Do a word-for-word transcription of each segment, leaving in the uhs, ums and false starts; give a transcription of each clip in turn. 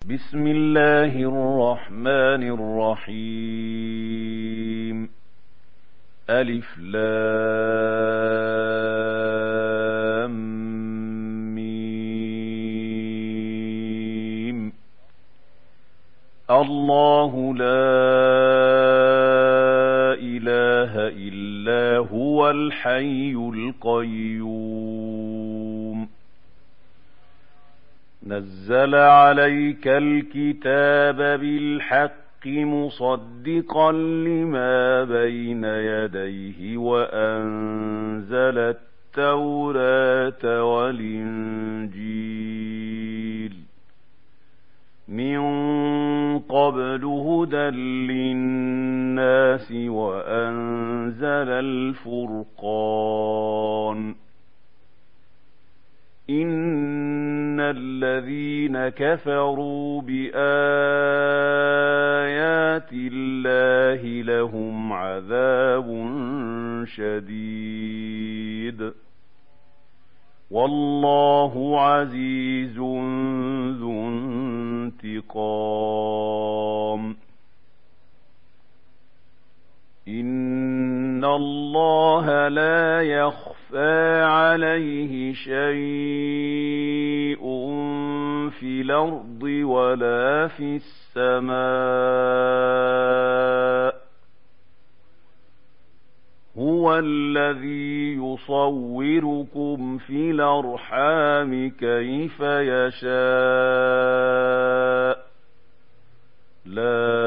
بسم الله الرحمن الرحيم. ألف لام ميم. الله لا إله إلا هو الحي القيوم. نزل عليك الكتاب بالحق مصدقا لما بين يديه وأنزل التوراة والإنجيل من قبل هدى للناس وأنزل الفرقان. إن الذين كفروا بآيات الله لهم عذاب شديد والله عزيز ذو انتقام. إن الله لا يخفى عليه شيء في الأرض ولا في السماء. هو الذي يصوركم في الأرحام كيف يشاء. لا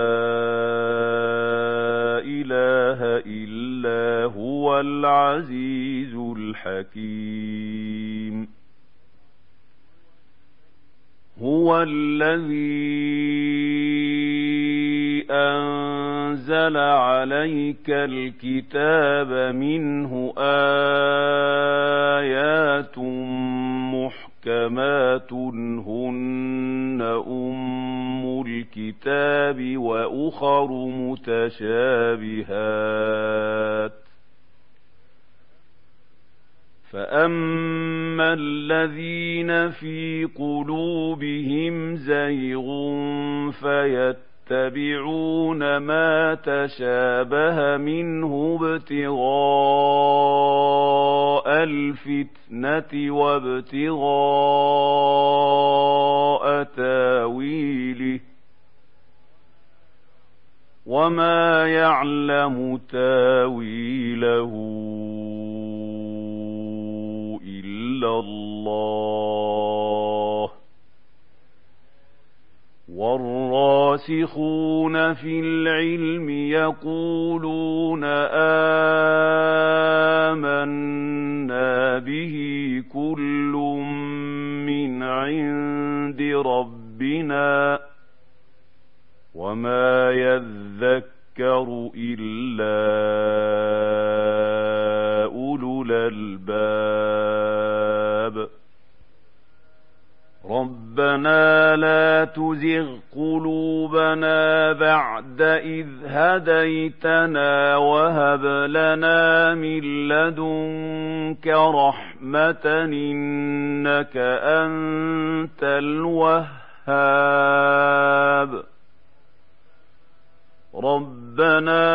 إله إلا هو العزيز الحكيم. هو الذي أنزل عليك الكتاب منه آيات محكمات هن أم الكتاب وأخر متشابهات. فأما الذين في قلوبهم زيغ فيتبعون ما تشابه منه ابتغاء الفتنة وابتغاء تاويله وما يعلم تاويله إلا الله. والراسخون في العلم يقولون آمنا به كل من عند ربنا وما يذكر إلا أولو الألباب. ربنا لا تزغ قلوبنا بعد إذ هديتنا وهب لنا من لدنك رحمة إنك أنت الوهاب. ربنا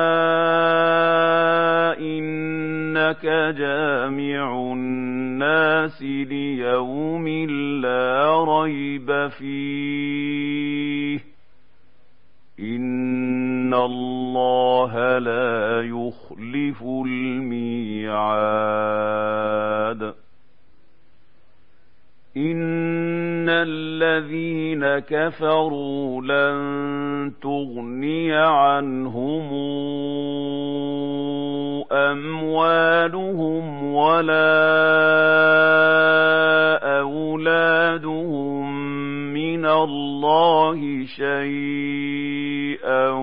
إنك جامع الناس ليوم لا ريب فيه إن الله لا يخلف الميعاد. إن الذين كفروا لن تغني عنهم أموالهم ولا أولادهم من الله شيئا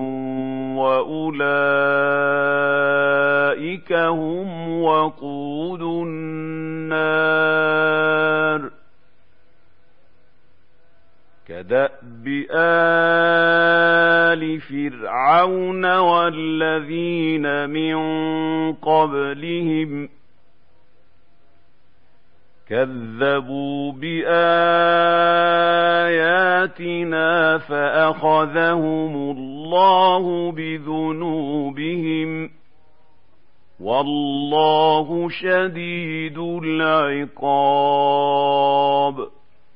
وأولئك هم وقود النار. كدأب آل فرعون والذين من قبلهم كذبوا بآياتنا فأخذهم الله بذنوبهم والله شديد العقاب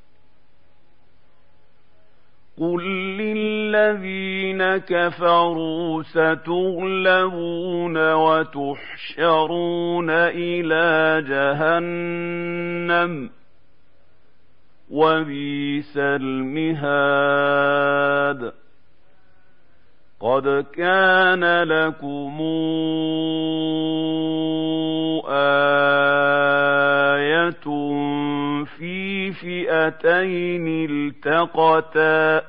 قل للذين كفروا ستغلبون وتحشرون إلى جهنم وبئس المهاد قد كان لكم آية في فئتين التقتا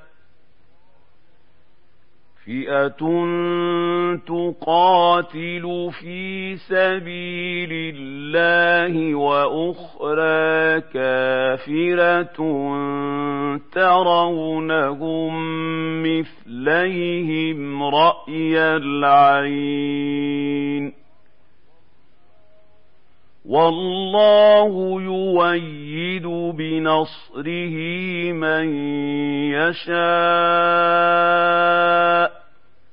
فئة تقاتل في سبيل الله وأخرى كافرة ترونهم مثليهم رأي العين والله يؤيد بنصره من يشاء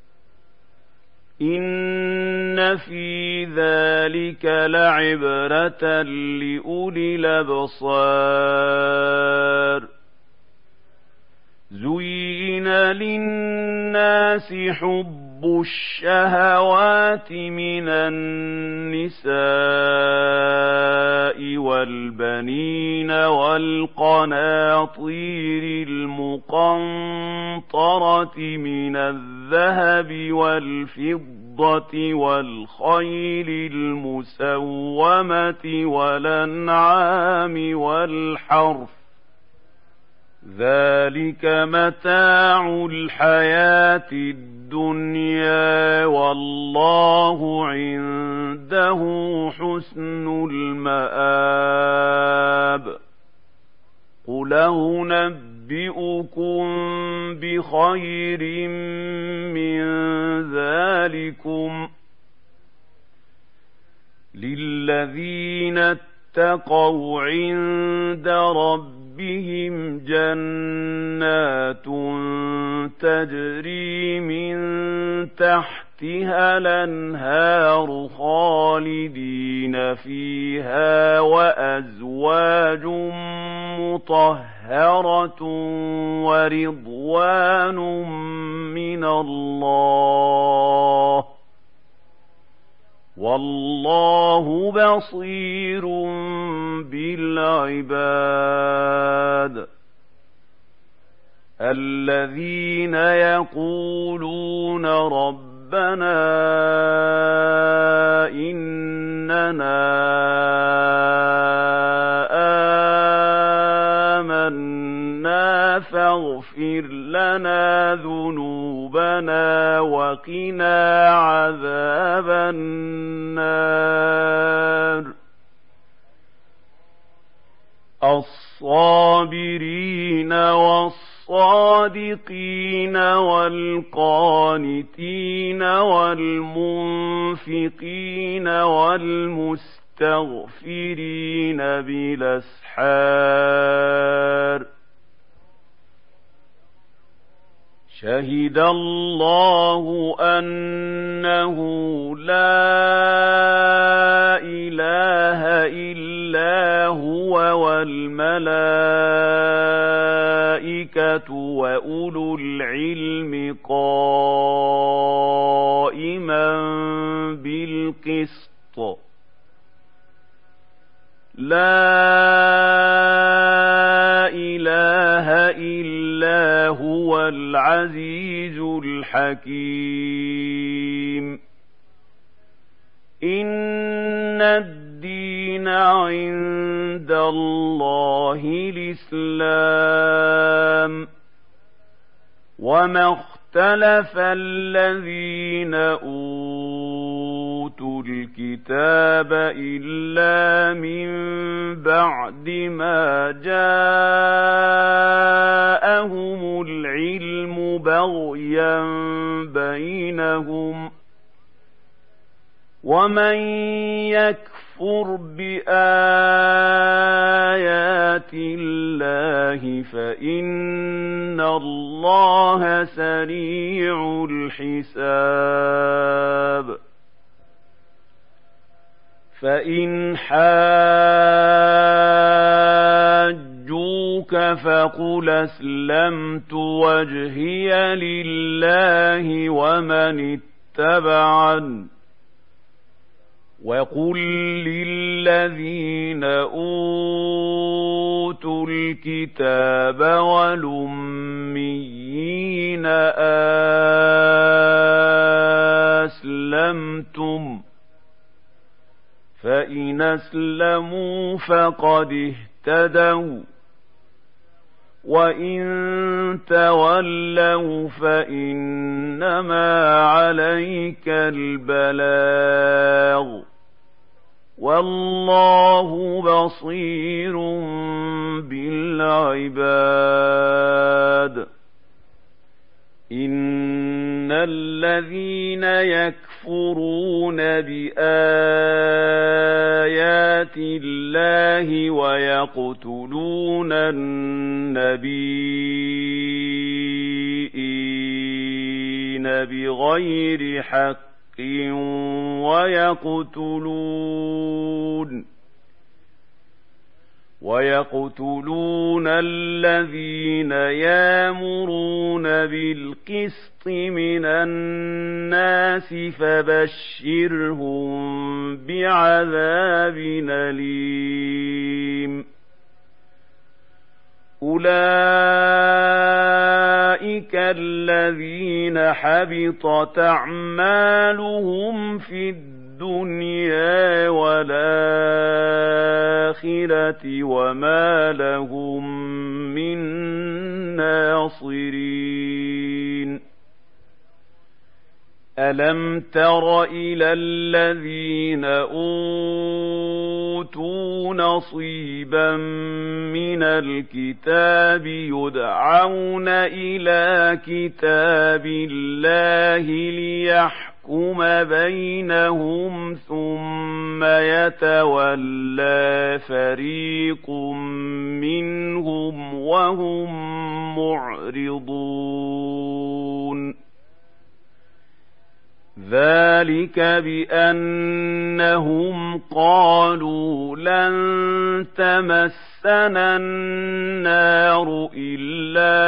إن في ذلك لعبرة لأولي الأبصار زين للناس حب الشهوات من النساء والبنين والقناطير المقنطرة من الذهب والفضة والخيل المسومة والأنعام والحرث ذلك متاع الحياة الدنيا والله عنده حسن المآب قل أنبئكم بخير من ذلكم للذين اتقوا عند ربهم بهم جنات تجري من تحتها الأنهار خالدين فيها وأزواج مطهرة ورضوان من الله والله بصير بالعباد الذين يقولون ربنا إننا آمنا فاغفر لنا ذنوبنا وقنا عذاب النار الصابرين والصادقين والقانتين والمنفقين والمستغفرين بالأسحار شهد الله أنه لا إله إلا هو والملائكة وأولو العلم قائما بالقسط لا إله إلا هو العزيز الحكيم إن الدين عند الله الإسلام وما اختلف الذين أوتوا الكتاب إلا من بعد ما جاءهم العلم بغيا بينهم ومن يكفر يكفر بآيات الله فإن الله سريع الحساب فإن حاجوك فقل أسلمت وجهي لله ومن اتبعن وقل للذين أوتوا الكتاب والأميين أسلمتم فإن أسلموا فقد اهتدوا وإن تولوا فإنما عليك البلاغ والله بصير بالعباد إن الذين يكفرون بآيات الله ويقتلون النبيين بغير حق ويقتلون ويقتلون الذين يأمرون بالقسط من الناس فبشرهم بعذاب أليم أولئك الذين حبطت أعمالهم في الدنيا والآخرة وما لهم من ناصرين ألم تر إلى الذين أوتوا نصيبا من الكتاب يدعون إلى كتاب الله ليحكم بينهم ثم يتولى فريق منهم وهم معرضون ذلك بأنهم قالوا لن تمسنا النار إلا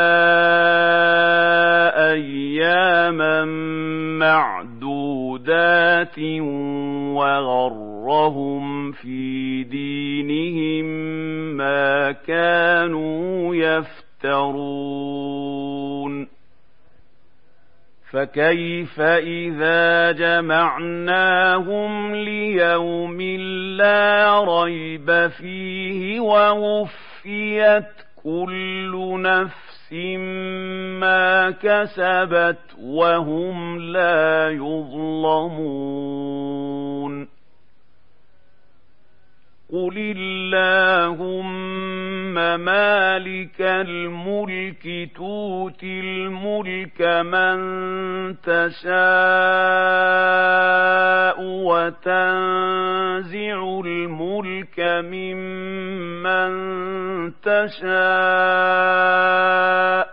أياما معدودات وغرهم في دينهم ما كانوا يفترون فكيف إذا جمعناهم ليوم لا ريب فيه ووفيت كل نفس ما كسبت وهم لا يظلمون قل اللهم مالك الملك تؤتي الملك من تشاء وتنزع الملك ممن تشاء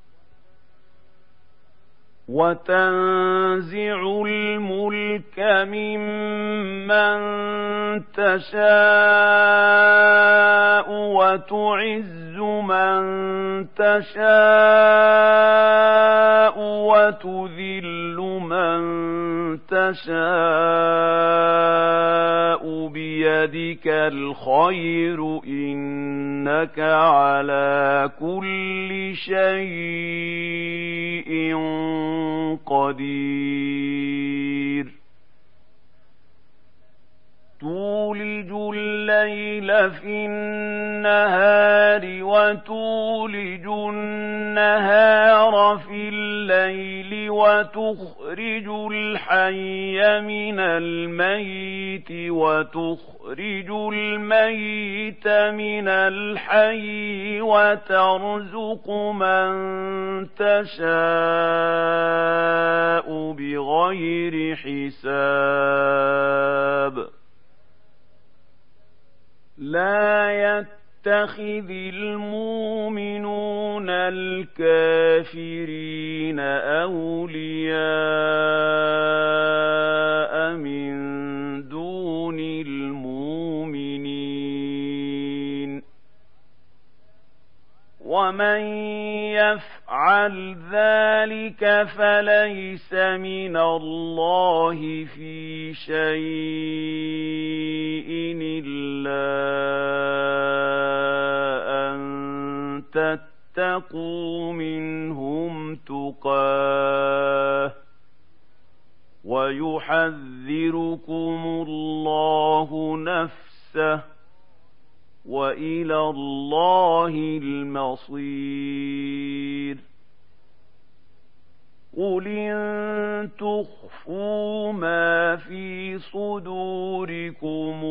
وتنزع الملك ممن تشاء وتعز من تشاء وتذل من تشاء بيدك الخير إنك على كل شيء قدير تولج الليل في النهار وتولج النهار في الليل وتخرج الحي من الميت وتخرج الميت من الحي وترزق من تشاء بغير حساب لا يتخذ المؤمنون الكافرين أولياء من دون المؤمنين ومن يفعل ذلك فليس من الله في شيء إلا أن تتقوا منهم تقاه ويحذركم الله نفسه وإلى الله المصير قل إن تخفوا ما في صدوركم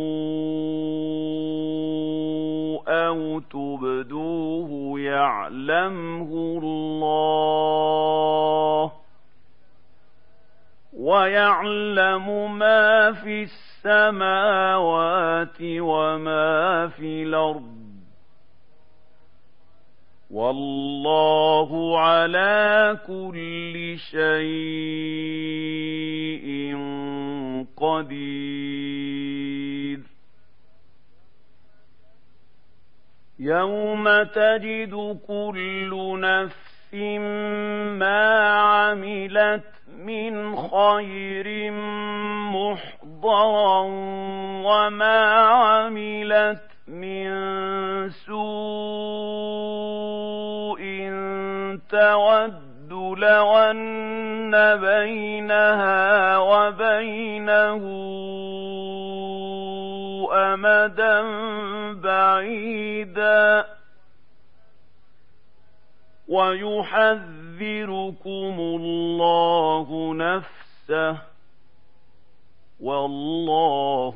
أو تبدوه يعلمه الله ويعلم ما في السماوات وما في الأرض والله على كل شيء قدير يوم تجد كل نفس ما عملت من خير محضرا وما عملت من سوء تود لو أن بينها وبينه أمدا بعيدا ويحذركم الله نفسه والله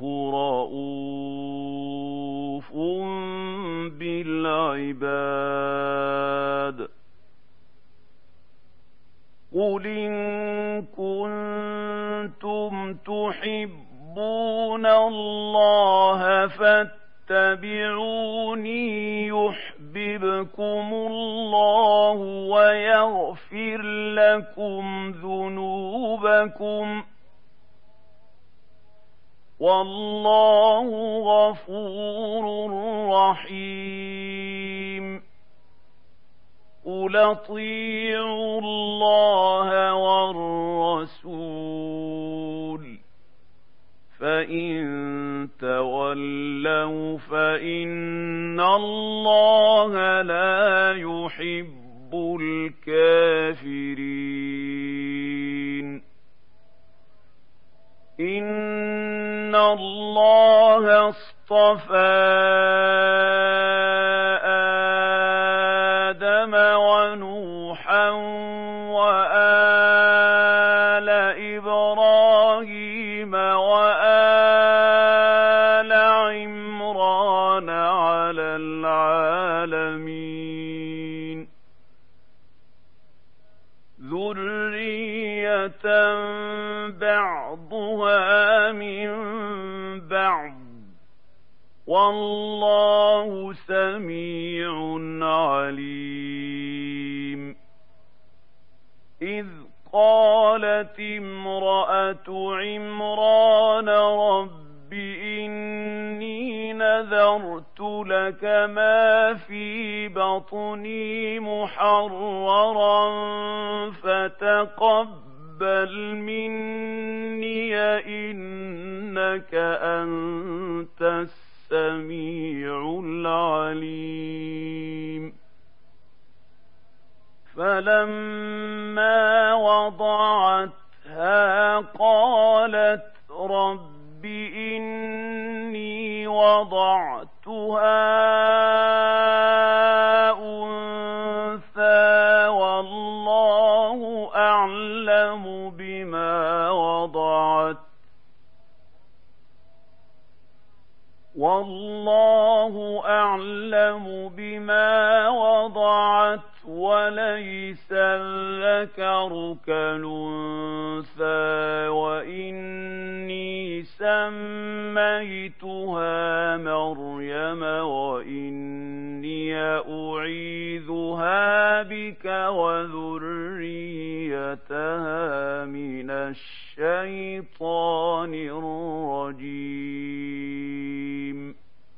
رءوف بالعباد قل إن كنتم تحبون الله فاتبعوني يحببكم الله ويغفر لكم ذنوبكم والله غفور رحيم قل اطيعوا الله والرسول فإن تولوا فإن الله لا يحب الكافرين إن الله اصطفى آدم ونوحا وآل إبراهيم وآل عمران على العالمين ذرية بعضها من بعض والله سميع عليم إذ قالت امرأة عمران رب إني نذرت لك ما في بطني محررا فتقبل مني إنك أنت السميع العليم فلما وضعتها قالت رب إني وضعتها أنثى والله أعلم بما وضعت والله أعلم بما وضعت وليس الذكر كالأنثى وإني سميتها مريم وإني أعيذها بك وذريتها من الشيطان الرجيم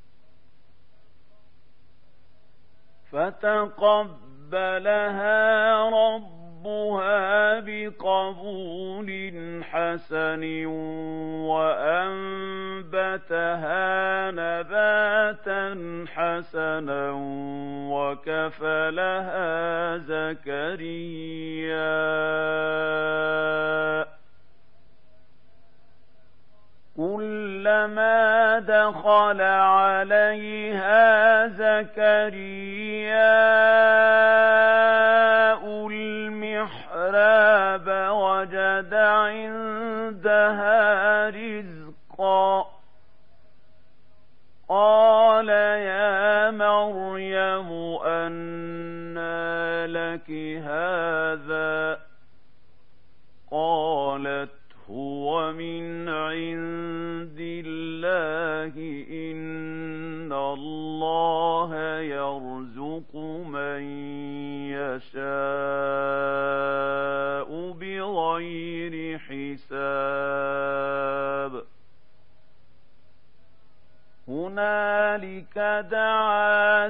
فتقبلها ربها بقبول حسن وأنبتها نباتا حسنا وكفلها زكريا كلما دخل عليها زكرياء المحراب وجد عندها رزقا قال يا مريم أنى لك هذا قالت هو من عند الله إن الله يرزق من يشاء بغير حساب هنالك دعا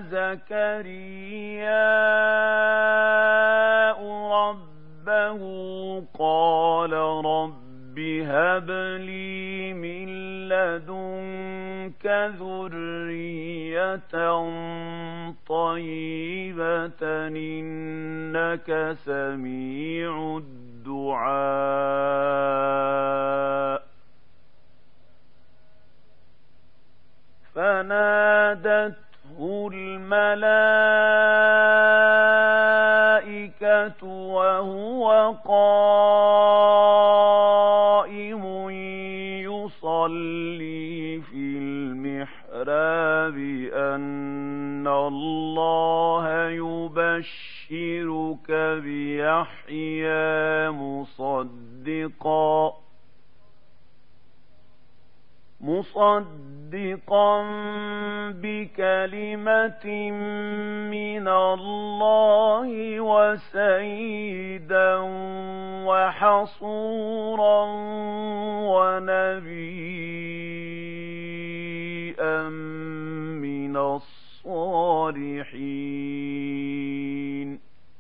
زكرياء ربه قال رب هب لي من لدنك ذرية طيبة إنك سميع الدعاء فنادته الملائكة وهو قائم يصلي في المحراب أن الله يبشرك بيحيى مصدقا مصدقا بكلمة من الله وسيدا وحصورا ونبيا من الصالحين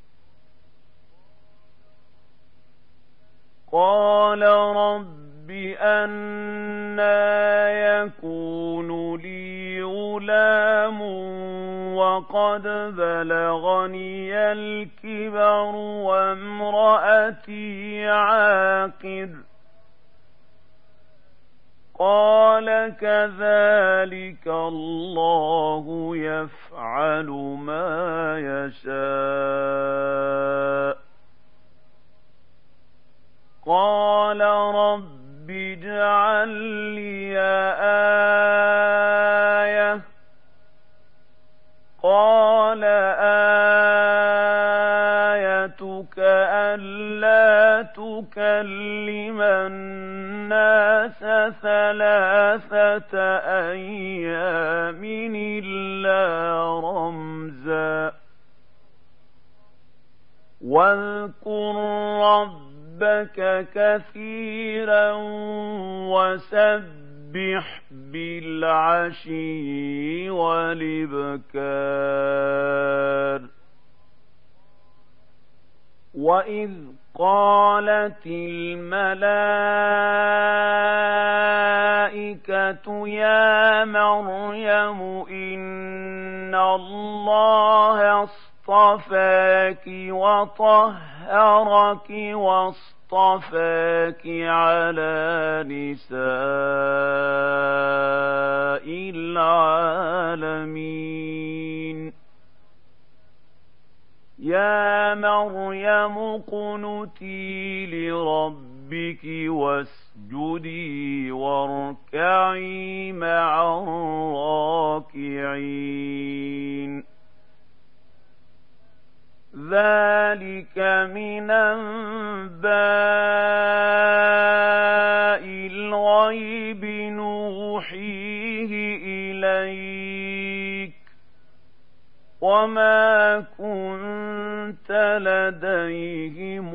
قال رب أنى يكون لي غلام وقد بلغني الكبر وامرأتي عاقر قال كذلك الله يفعل ما يشاء قال رب اجعل لي آية قال آيتك ألا تكلم الناس ثلاثة أيام إلا رمزا واذكر رب ربك كثيرا وسبح بالعشي والإبكار وإذ قالت الملائكة يا مريم إن الله اصطفاك وطهرك واصطفاك على نساء العالمين يا مريم اقنتي لربك واسجدي واركعي مع الراكعين ذلك من أنباء الغيب نوحيه إليك وما كنت لديهم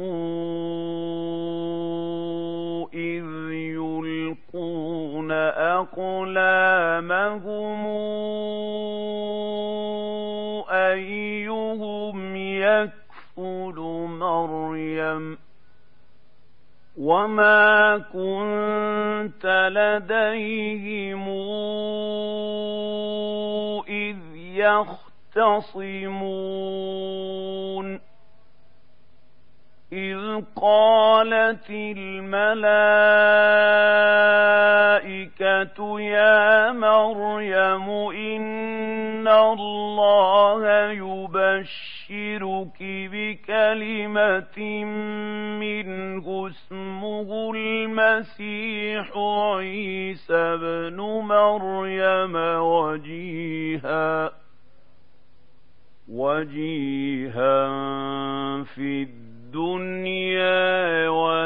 إذ يلقون أقلامهم أيهم يكفل مريم وما كنت لديهم إذ يختصمون إذ قالت الملائكة يا مريم إن الله يبشرك بكلمة منه اسمه المسيح عيسى بن مريم وجيها وجيها في الدنيا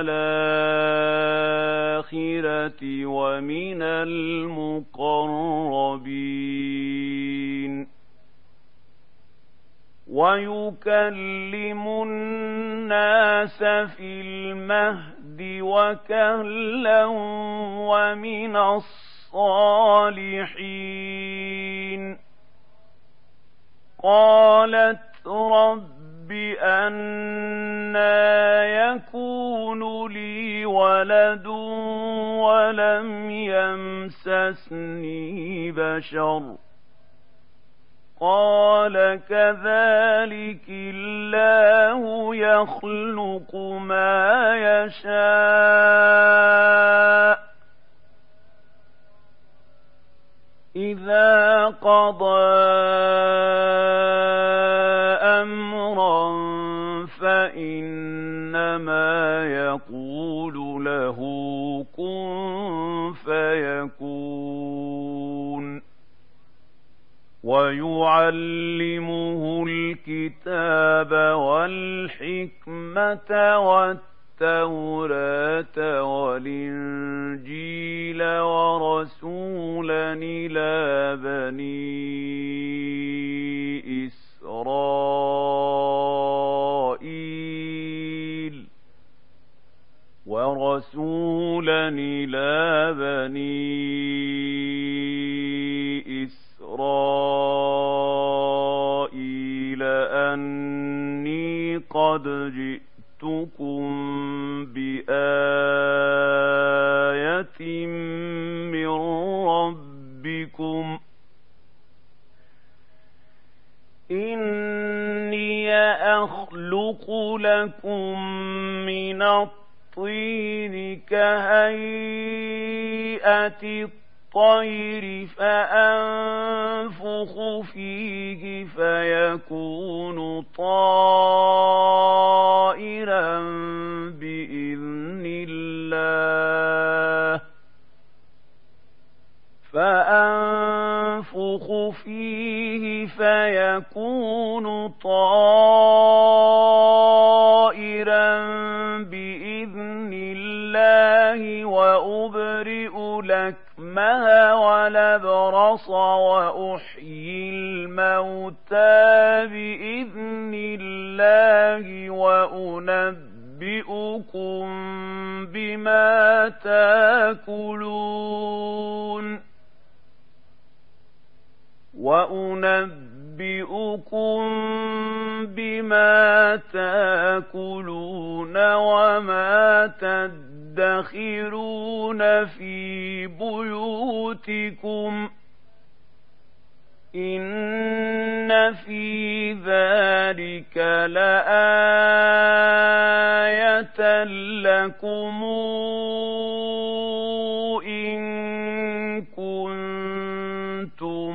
والآخرة ومن المقربين ويكلم الناس في المهد وكهلا ومن الصالحين قالت رب أنى يكون لي ولد ولم يمسسني بشر قال كذلك الله يخلق ما يشاء إذا قضى أمرا فإنما يقول له كن فيكون ويعلمه الكتاب والحكمة والتوراة والإنجيل ورسولا إلى بني إسرائيل ورسولا إلى بني إسرائيل أني قد جئتكم بآية من ربكم إني أخلق لكم من الطين كهيئة الطير فأنفخ فيه فيكون طائرا بإذن الله فأنفخ فيه فيكون طائرا بإذن الله وأبرئ الأكمه والأبرص وأحيي الموتى بإذن الله وأنبئكم بما تأكلون وأنبئكم بما تأكلون وما تدخرون في بيوتكم إن في ذلك لآية لكم إن كنتم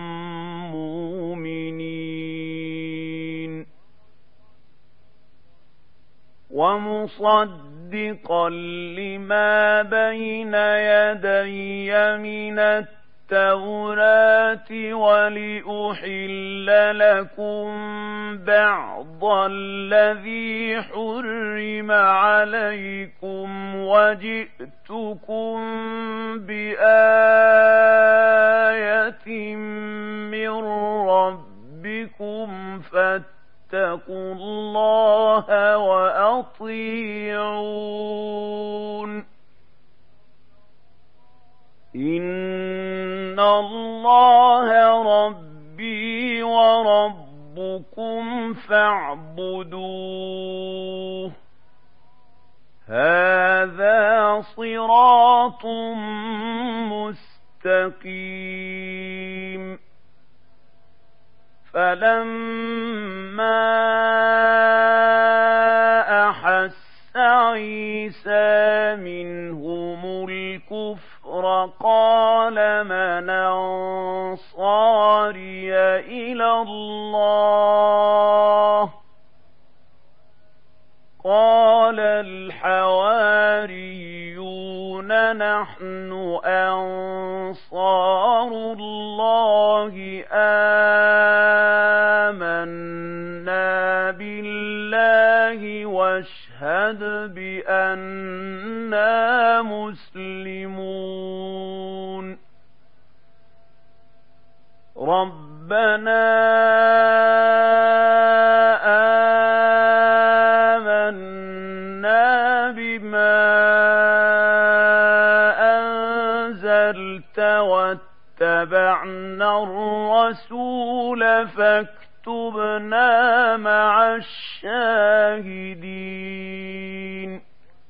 مؤمنين ومصدقا لما بين يدي من التوراة التوراة ولأحل لكم بعض الذي حرم عليكم وجئتكم بآية من ربكم فاتقوا الله وأطيعون إن الله ربي وربكم فاعبدوه هذا صراط مستقيم فلما أحس عيسى منهم الكفر قال من أنصاري إلى الله قال الحواريون نحن أنصار الله آمنا بالله واشهد بأننا مسلمون ربنا آمنا بما أنزلت واتبعنا الرسول فاكتبنا مع الشاهدين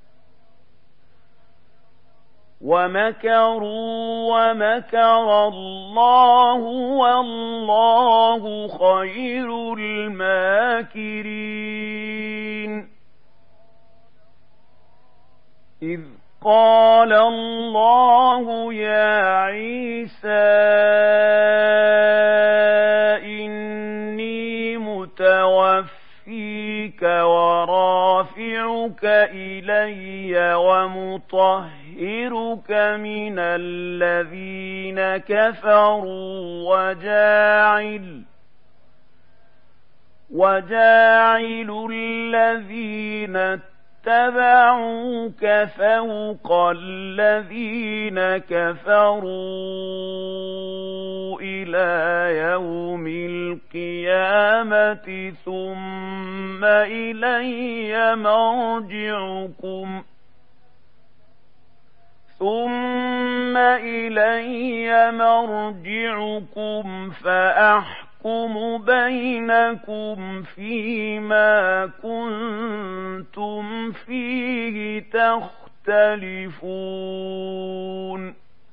ومكروا ومكر الله والله خير الماكرين إذ قال الله يا عيسى إني متوفيك ورافعك إلي ومطهرك من الذين كفروا وجاعل وجاعل الذين اتبعوك فوق الذين كفروا إلى يوم القيامة ثم إلي مرجعكم ثم إلي مرجعكم فأحكم بينكم فيما كنتم فيه تختلفون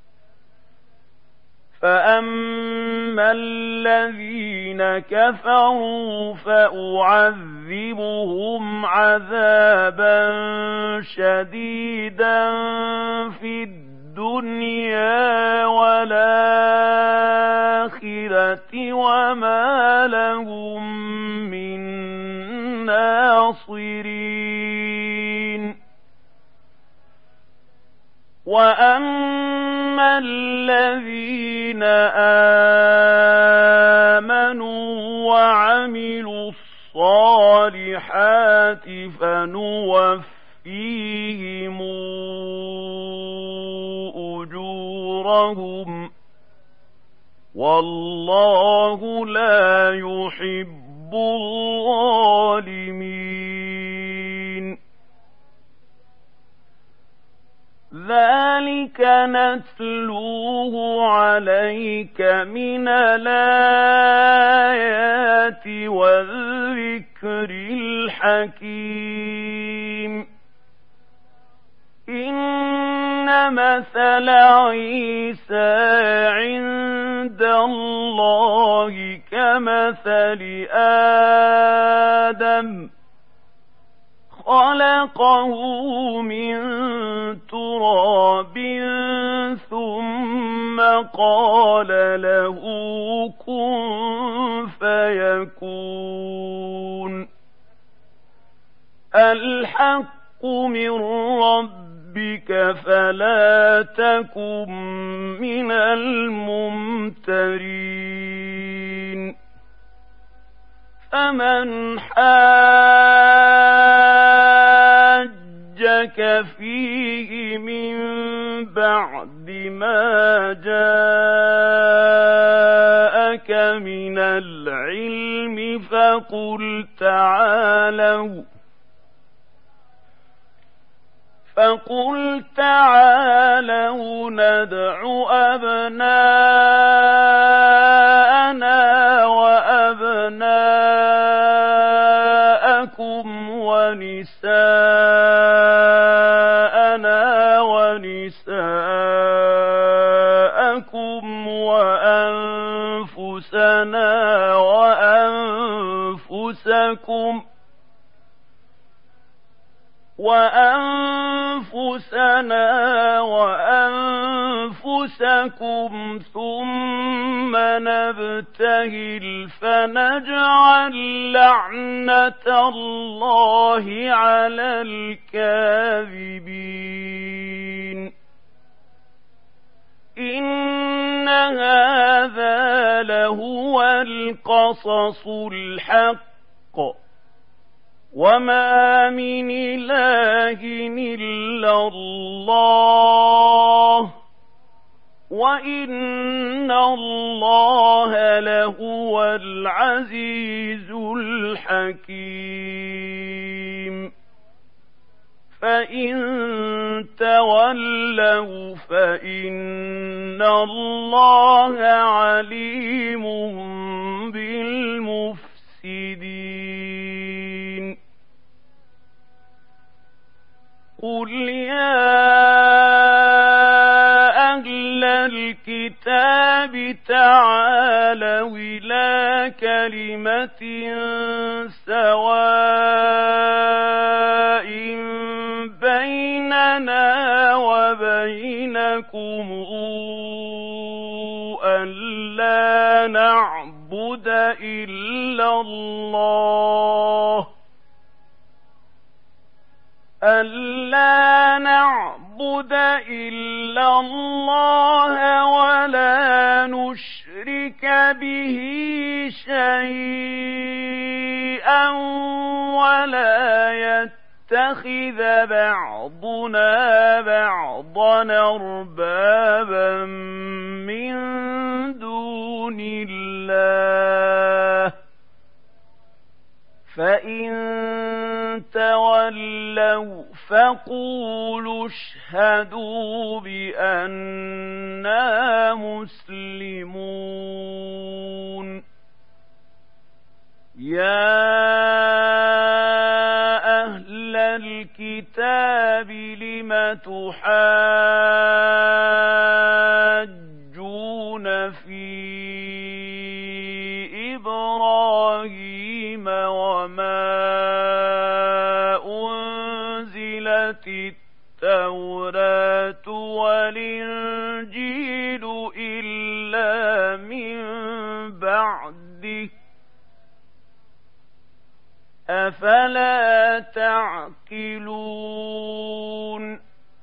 فأما الذين كفروا فأعذبهم عذابا شديدا في الدنيا والآخرة وما لهم من ناصرين وأما الذين آمنوا وعملوا الصالحات فنوفيهم أجورهم والله لا يحب الظالمين ذلك نتلوه عليك من الآيات والذكر الحكيم إن مثل عيسى عند الله كمثل آدم خلقه من تراب ثم قال له كن فيكون الحق من ربك ربك فلا تكن من الممترين فمن حاجك فيه من بعد ما جاءك من العلم فقل تعالوا فقل تعالوا ندع أبناءنا وأبناءكم ونساءنا ونساءكم وأنفسنا وأنفسكم وأنفسنا وأنفسكم ثم نبتهل فنجعل لعنة الله على الكاذبين إن هذا لهو القصص الحق وما من إله إلا الله وإن الله لهو العزيز الحكيم فإن تولوا فإن الله عليم بالمفسدين قل يا أهل الكتاب تعالوا إلى كلمة سواء بيننا وبينكم ألا نعبد إلا الله ألا نعبد إلا الله ولا نشرك به شيئا ولا يتخذ بعضنا بعضا أربابا من دون الله فإن تولوا فقولوا اشهدوا بأننا مسلمون يا أهل الكتاب لم تحاجون في إبراهيم وما أنزلت التوراة والإنجيل إلا من بعده أفلا تعقلون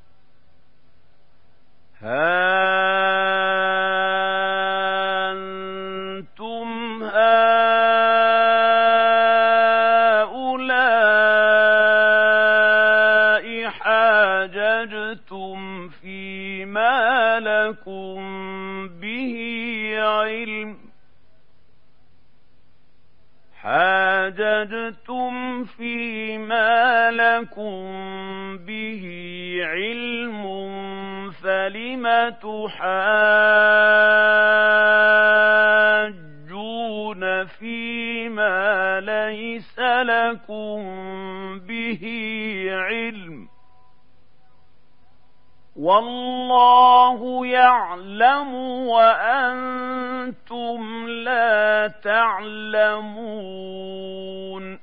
ها أنتم هؤلاء حاججتم فيما لكم به علم حاججتم فيما لكم به علم فلم تحاجون فيما ليس لكم به علم والله يعلم وأنتم لا تعلمون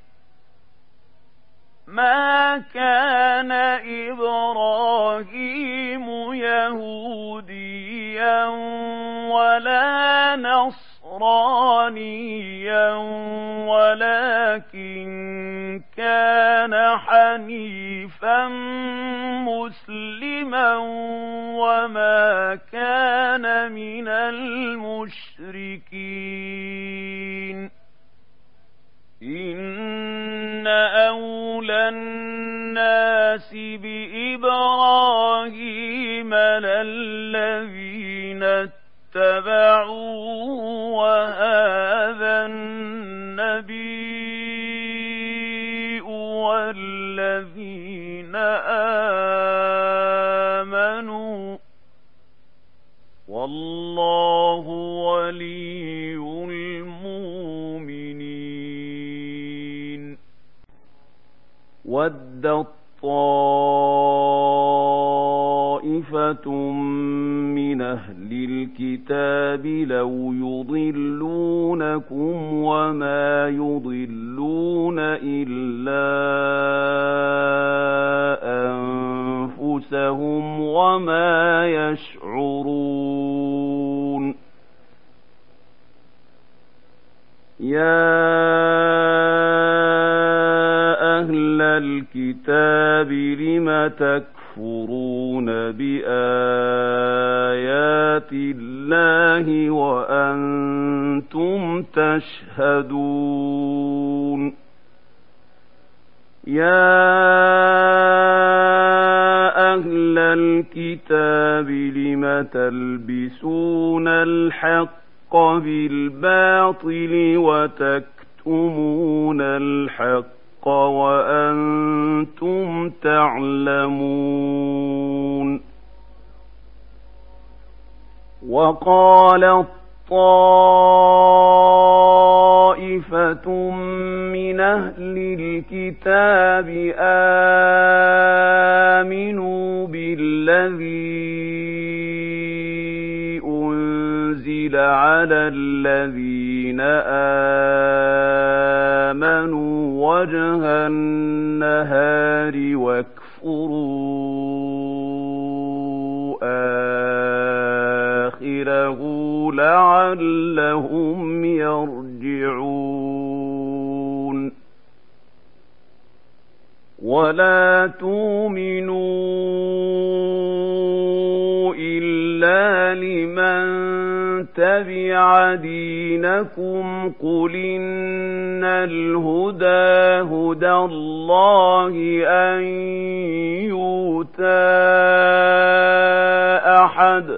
ما كان إبراهيم يهوديا ولا نصرانيا ولكن كان حنيفا مسلما وما كان من المشركين إن أولى الناس بإبراهيم للذين اتبعوه وهذا النبي والذين آمنوا والله ولي المؤمنين ودت طائفة من أهل الكتاب لو يضلونكم وما يضلون إلا أنفسهم وما يشعرون يا أهل الكتاب لم تكفرون بآيات الله وأنتم تشهدون يا أهل الكتاب لم تلبسون الحق بالباطل وتكتمون الحق وأنتم تعلمون وقالت طائفة من أهل الكتاب آمنوا بالذي أنزل على الذين آمنوا وجه النهار واكفروا آخره لعلهم يرجعون ولا تؤمنوا إلا لمن تبع دينكم قل إن الهدى هدى الله أن يؤتى أحد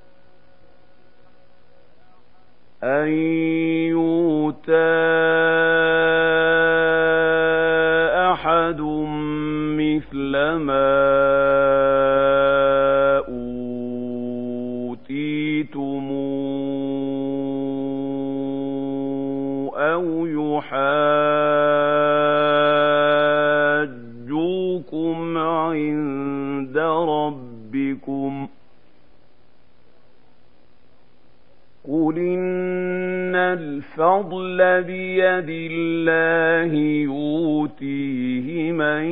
أن يؤتى أحد مثل ما أوتيتم أو يحاجوكم عند ربكم قل إن الفضل بيد الله يؤتيه من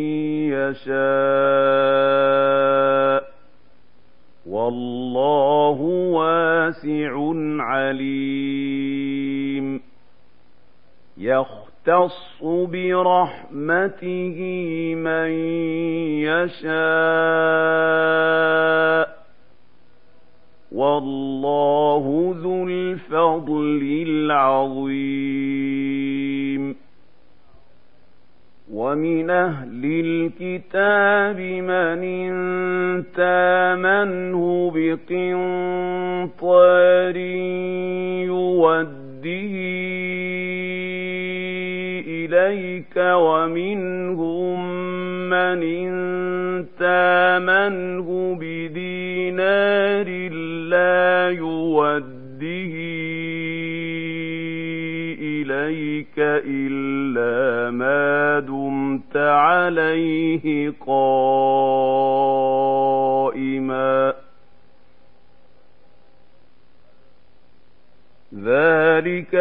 يشاء والله واسع عليم يختص برحمته من يشاء والله ذو الفضل العظيم ومن أهل الكتاب من إن تامنه بقنطار يوده إليك ومنهم من إن تامنه بدينار لا يوده إليك إلا ما دمت عليه قائما ذلك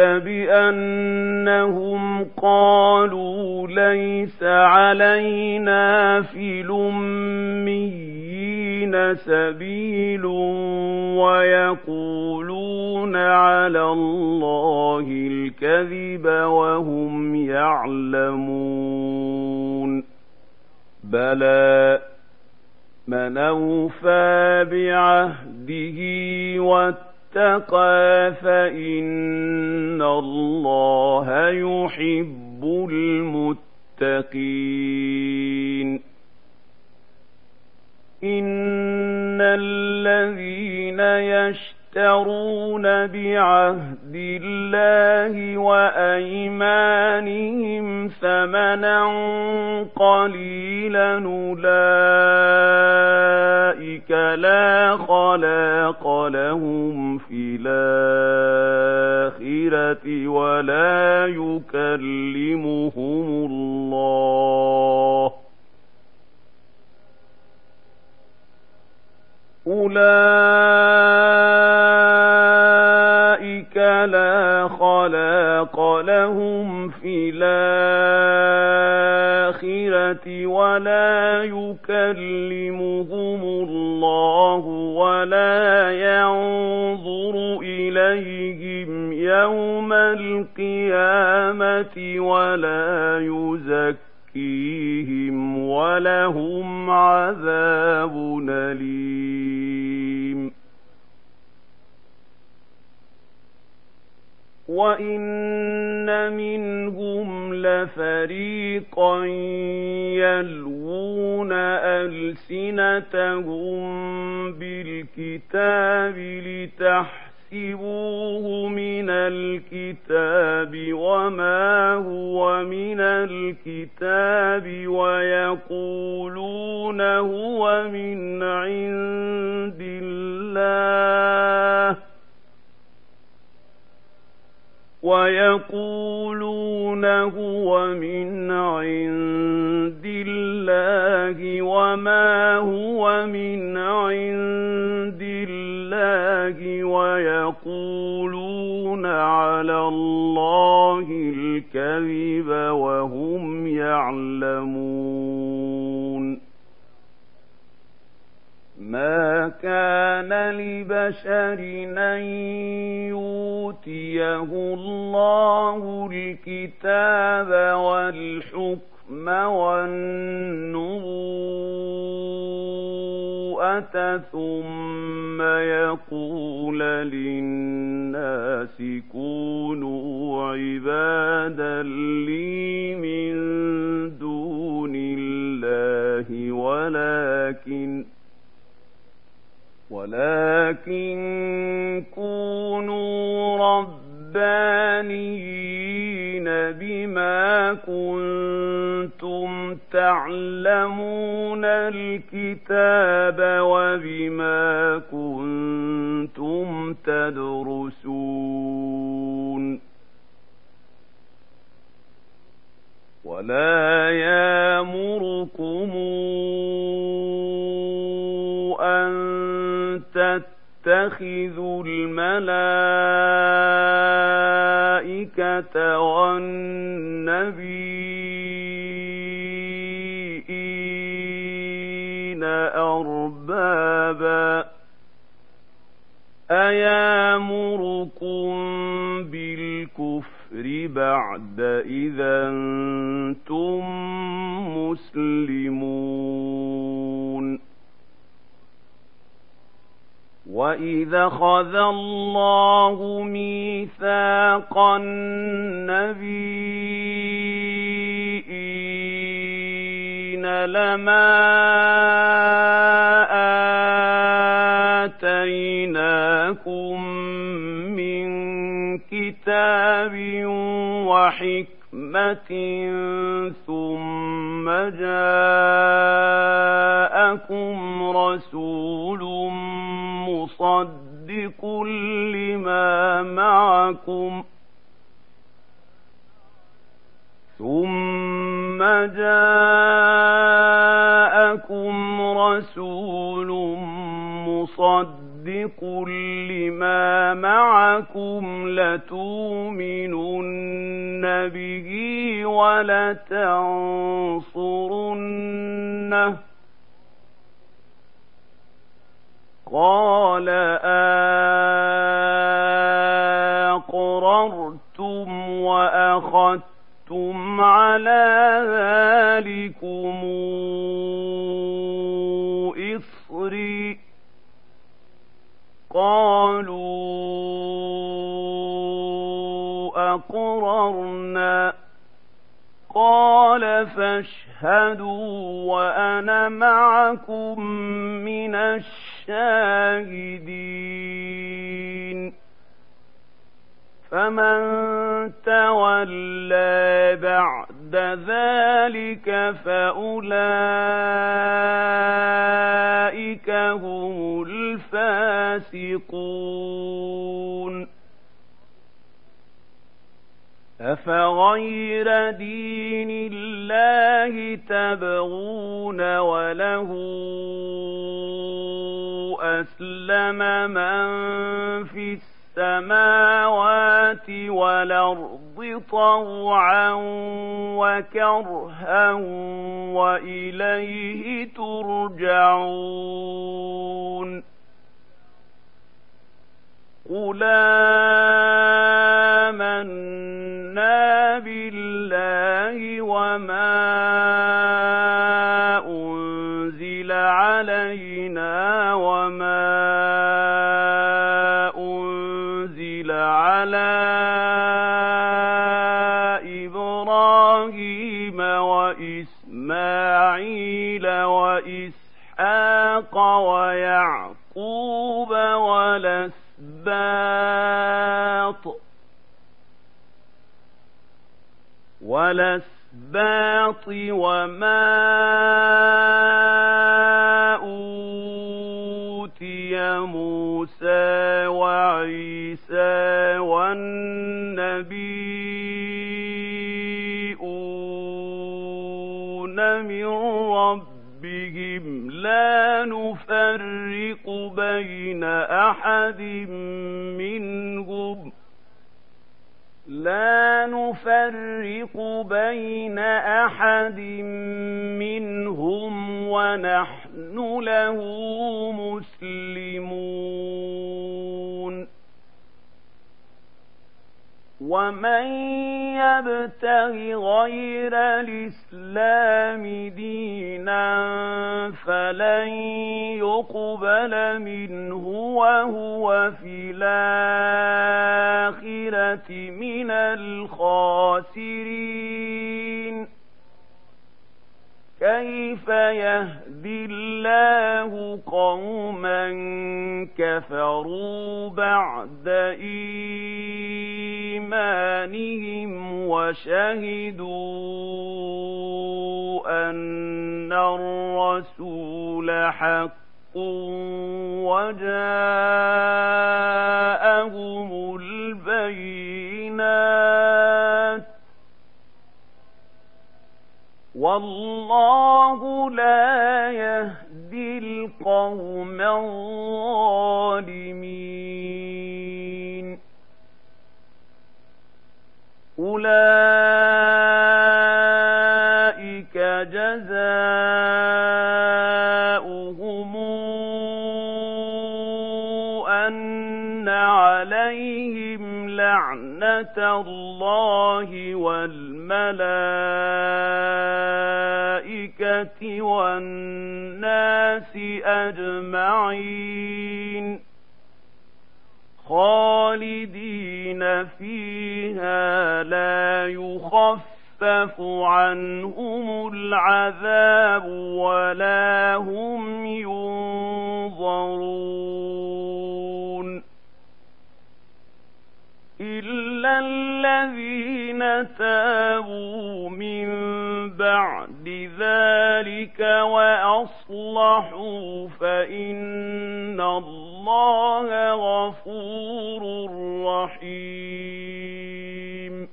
بأنهم قالوا ليس علينا في الأميين للمؤمنين سبيل ويقولون على الله الكذب وهم يعلمون بلى من أوفى بعهده واتقى فإن الله يحب المتقين إن الذين يشترون بعهد الله وأيمانهم ثمنا قليلا أولئك لا خلاق لهم في الآخرة ولا يكلمهم الله أولئك لا خلاق لهم في الآخرة ولا يكلمهم الله ولا ينظر إليهم يوم القيامة ولا يزكيهم ولهم عذاب أليم وإن منهم لفريقا يلوون ألسنتهم بالكتاب لتحسبوه من الكتاب وما هو من الكتاب ويقولون هو من عند الله ويقولون هو من عند الله وما هو من عند الله ويقولون على الله الكذب وهم يعلمون ما كان لبشر أن يؤتيه الله الكتاب والحكم والنبوءة ثم يقول للناس كونوا عبادا لي من دون الله ولكن ولكن كونوا ربانيين بما كنتم تعلمون الكتاب وبما كنتم تدرسون ولا يأمركم أن تتخذوا الملائكة والنبيين أربابا أيامركم بالكفر بعد إذا أنتم مسلمون وَإِذَا أَخَذَ اللَّهُ مِيثَاقَ النَّبِيِّينَ لَمَا آتَيْنَاكُم مِّن كِتَابٍ وَحِكْمَةٍ ثُمَّ جَاءَكُمْ رَسُولٌ مصدق لما معكم ثم جاءكم رسول مصدق لما معكم لتؤمنن به ولتنصرنه قال أقررتم وأخذتم على ذلكم إصري قالوا أقررنا قال فاشهدوا وأنا معكم من الشاهدين فمن تولى بعد ذلك فأولئك هم الفاسقون أفغير دين الله تبغون وله أسلم من في السماوات والأرض طوعا وكرها وإليه ترجعون قل آمنا بالله وما أنزل علينا وما أنزل على إبراهيم وإسماعيل وإسحاق ويعقوب والأسباط والأسباط وما أوتي موسى وعيسى والنبيون من ربهم لا نفرق بين أحد منهم لا نفرق بين أحد منهم ونحن له مسلمون ومن يبتغ غير الإسلام دينا فلن يقبل منه وهو في الآخرة من الخاسرين كيف يهدي الله قوما كفروا بعد إيمانهم وشهدوا أن الرسول حق وجاءهم البينات والله لا يهدي القوم الظالمين أولئك جزاؤهم أن عليهم لعنة الله والملائكة والناس أجمعين خالدين فيها لا يخفف عنهم العذاب ولا هم ينظرون إلا الذين تابوا من بعد ذلك وأصلحوا فإن الله غفور رحيم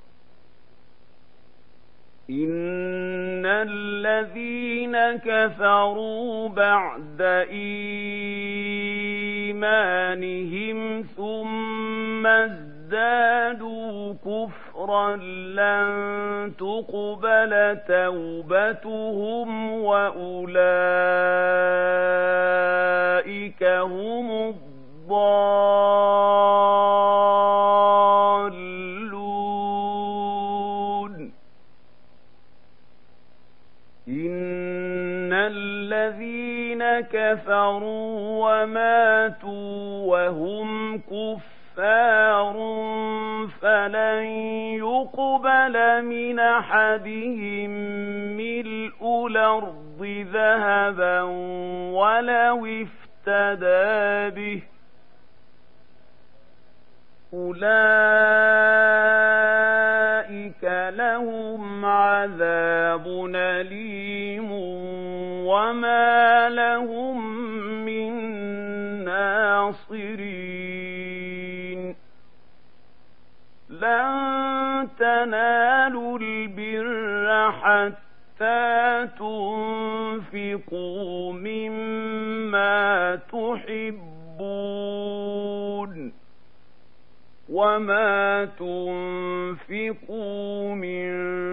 إن الذين كفروا بعد إيمانهم ثم ازدادوا كفرا لن تقبل توبتهم وأولئك هم الذين كفروا وماتوا وهم كفار فلن يقبل من أحدهم ملء الأرض ذهبا ولو افتدى به أولئك لهم عذاب أليم وما لهم من ناصرين لن تنالوا البر حتى تنفقوا مما تحبون وما تنفقوا من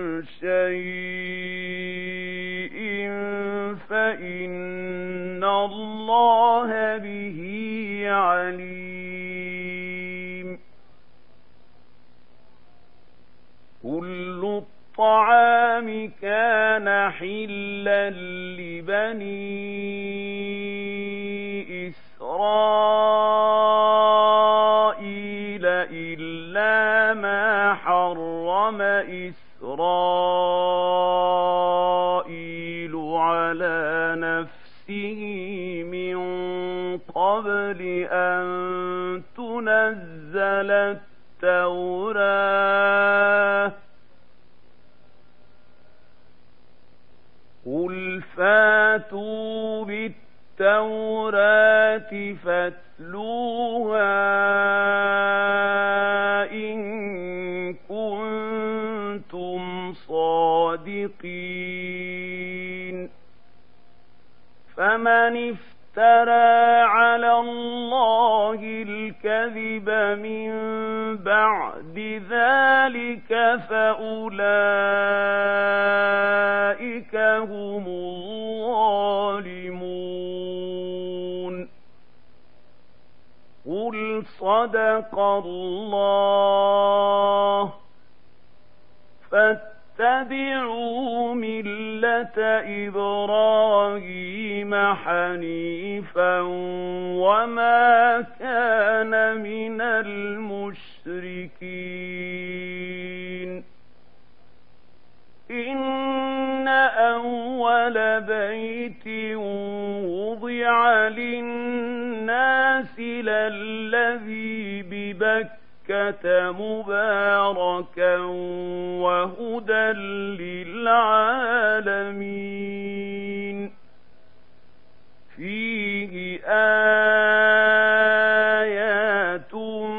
شيء فإن الله به عليم كل الطعام كان حلا لبني إسرائيل إلا ما حرم إسرائيل على نفسه من قبل أن تنزل التوراة قل فاتوا بالتوراة فاتلوها إن كنتم صادقين فمن افترى على الله الكذب من بعد ذلك فأولئك هم الظالمون قل صدق الله فاتبعوا ملة إبراهيم حنيفا وما كان من المشركين إن أول بيت وضع للناس للذي ببكة مباركا وهدى للعالمين فيه آيات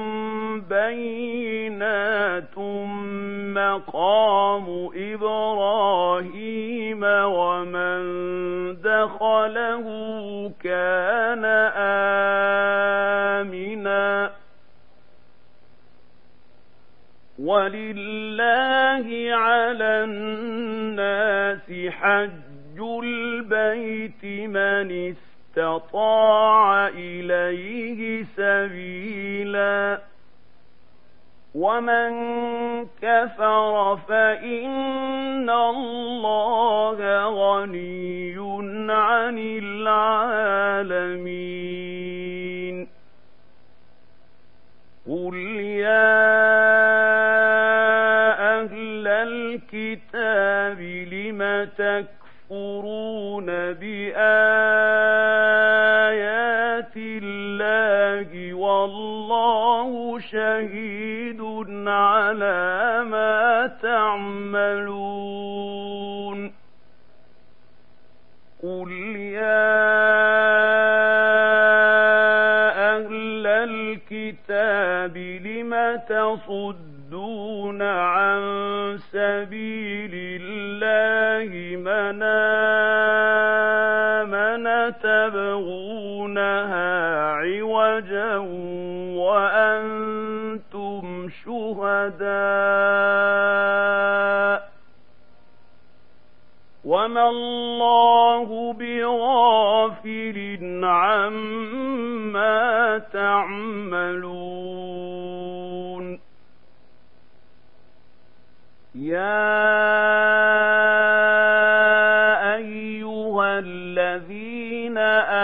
بينات مقام إبراهيم ومن دخله كان آمنا ولله على الناس حج البيت من استطاع إليه سبيلا ومن كفر فإن الله غني عن العالمين قل يا أهل الكتاب لم تكفرون بآيات الله والله شهيد على ما تعملون قل يا أهل الكتاب لم تصدون عن سبيل الله من آمن تبغونها عوجا وأنتم شهداء وما الله بغافل عما تعملون يا أيها أيها الذين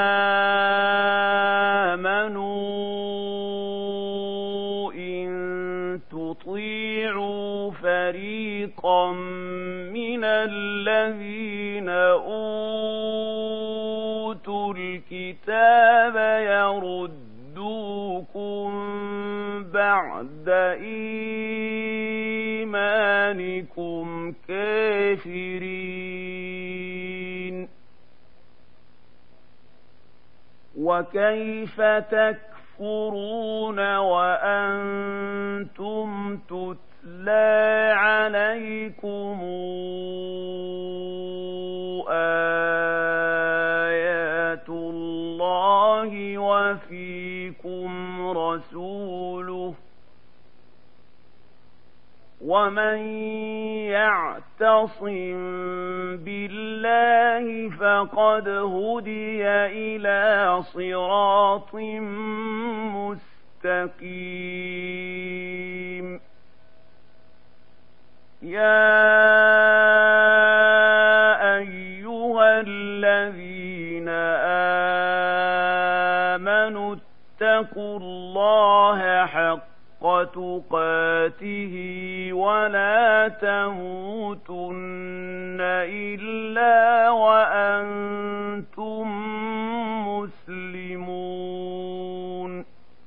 آمنوا إن تطيعوا فريقا من الذين أوتوا الكتاب يردوكم بعد إيمانكم كافرين وكيف تكفرون وأنتم تتلى عليكم آيات الله وفيكم رسوله ومن يعتصم بالله فقد هدي إلى صراط مستقيم يا أيها الذين آمنوا اتقوا الله حق تقاته ولا تموتن إلا وأنتم مسلمون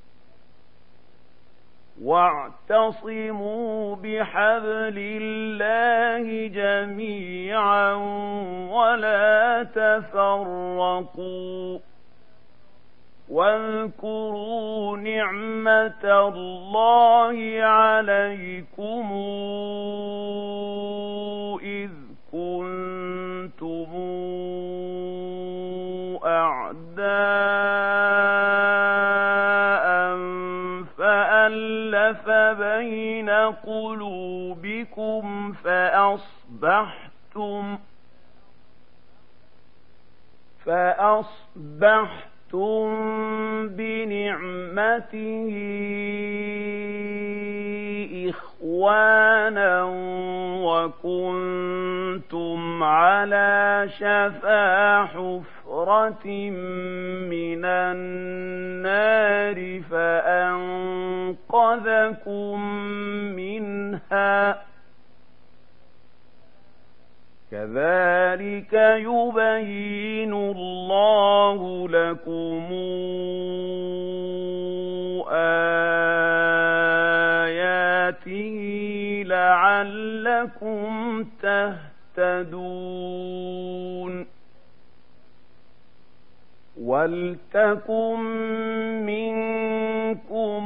واعتصموا بحبل الله جميعا ولا تفرقوا واذكروا نعمة الله عليكم إذ كنتم أعداء فألف بين قلوبكم فأصبحتم فأصبحتم بنعمته إخوانا وكنتم على شفا حفرة من النار فأنقذكم منها كذلك يبين الله لكم آياته لعلكم تهتدون ولتكن منكم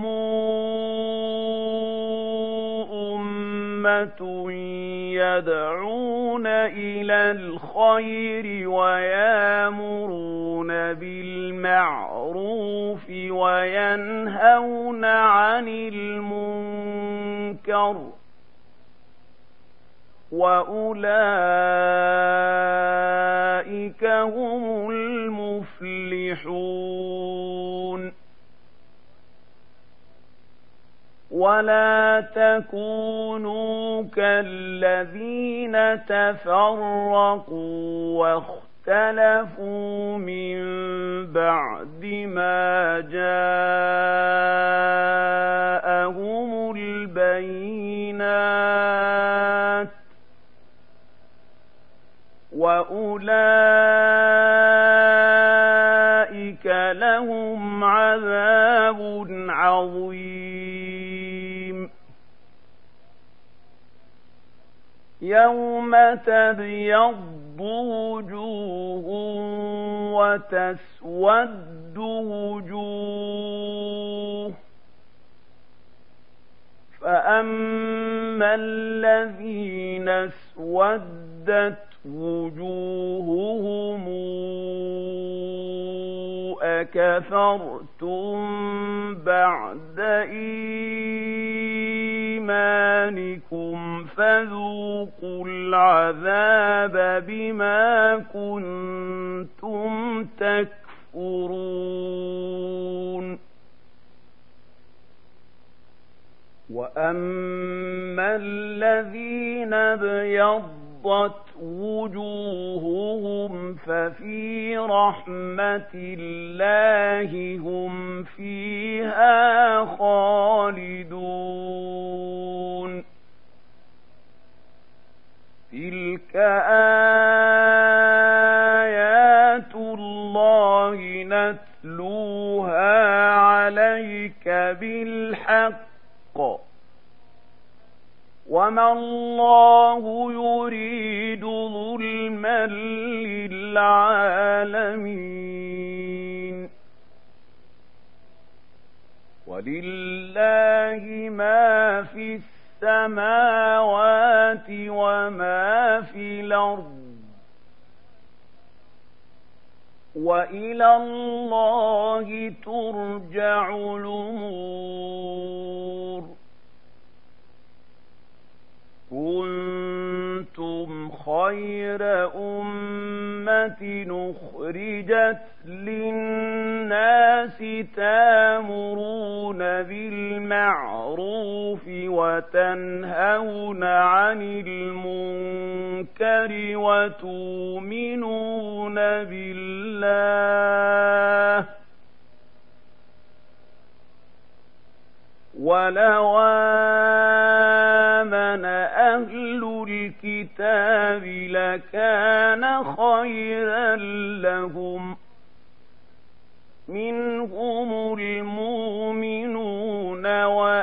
أمة يدعون إلى الخير ويأمرون بالمعروف وينهون عن المنكر وأولئك هم المفلحون ولا تكونوا كالذين تفرقوا واختلفوا من بعد ما جاءهم البينات وأولئك لهم عذاب عظيم يوم تبيض وجوه وتسود وجوه فأما الذين اسودت وجوههم أكفرتم بعد إيمانكم فذوقوا العذاب بما كنتم تكفرون وأما الذين ابيضت وجوههم ففي رحمة الله هم فيها خالدون تلك آيات الله نتلوها عليك بالحق وما الله يريد ظلما للعالمين ولله ما في السماوات وما في الأرض وإلى الله ترجع الأمور كنتم خير أمة أخرجت للناس تأمرون بالمعروف وتنهون عن المنكر وتؤمنون بالله ولو آمن أهل الكتاب لكان خيرا لهم منهم المؤمنون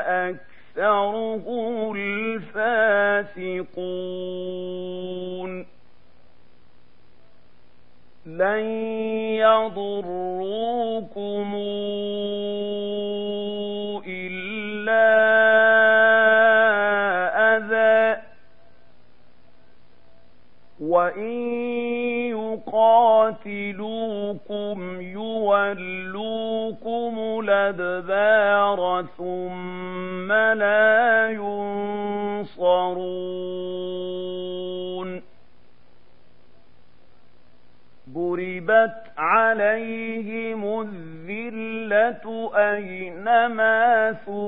وأكثرهم الفاسقون لن يضروكم وإن يقاتلوكم يولوكم الأدبار ثم لا ينصرون ضربت عليهم الذلة أينما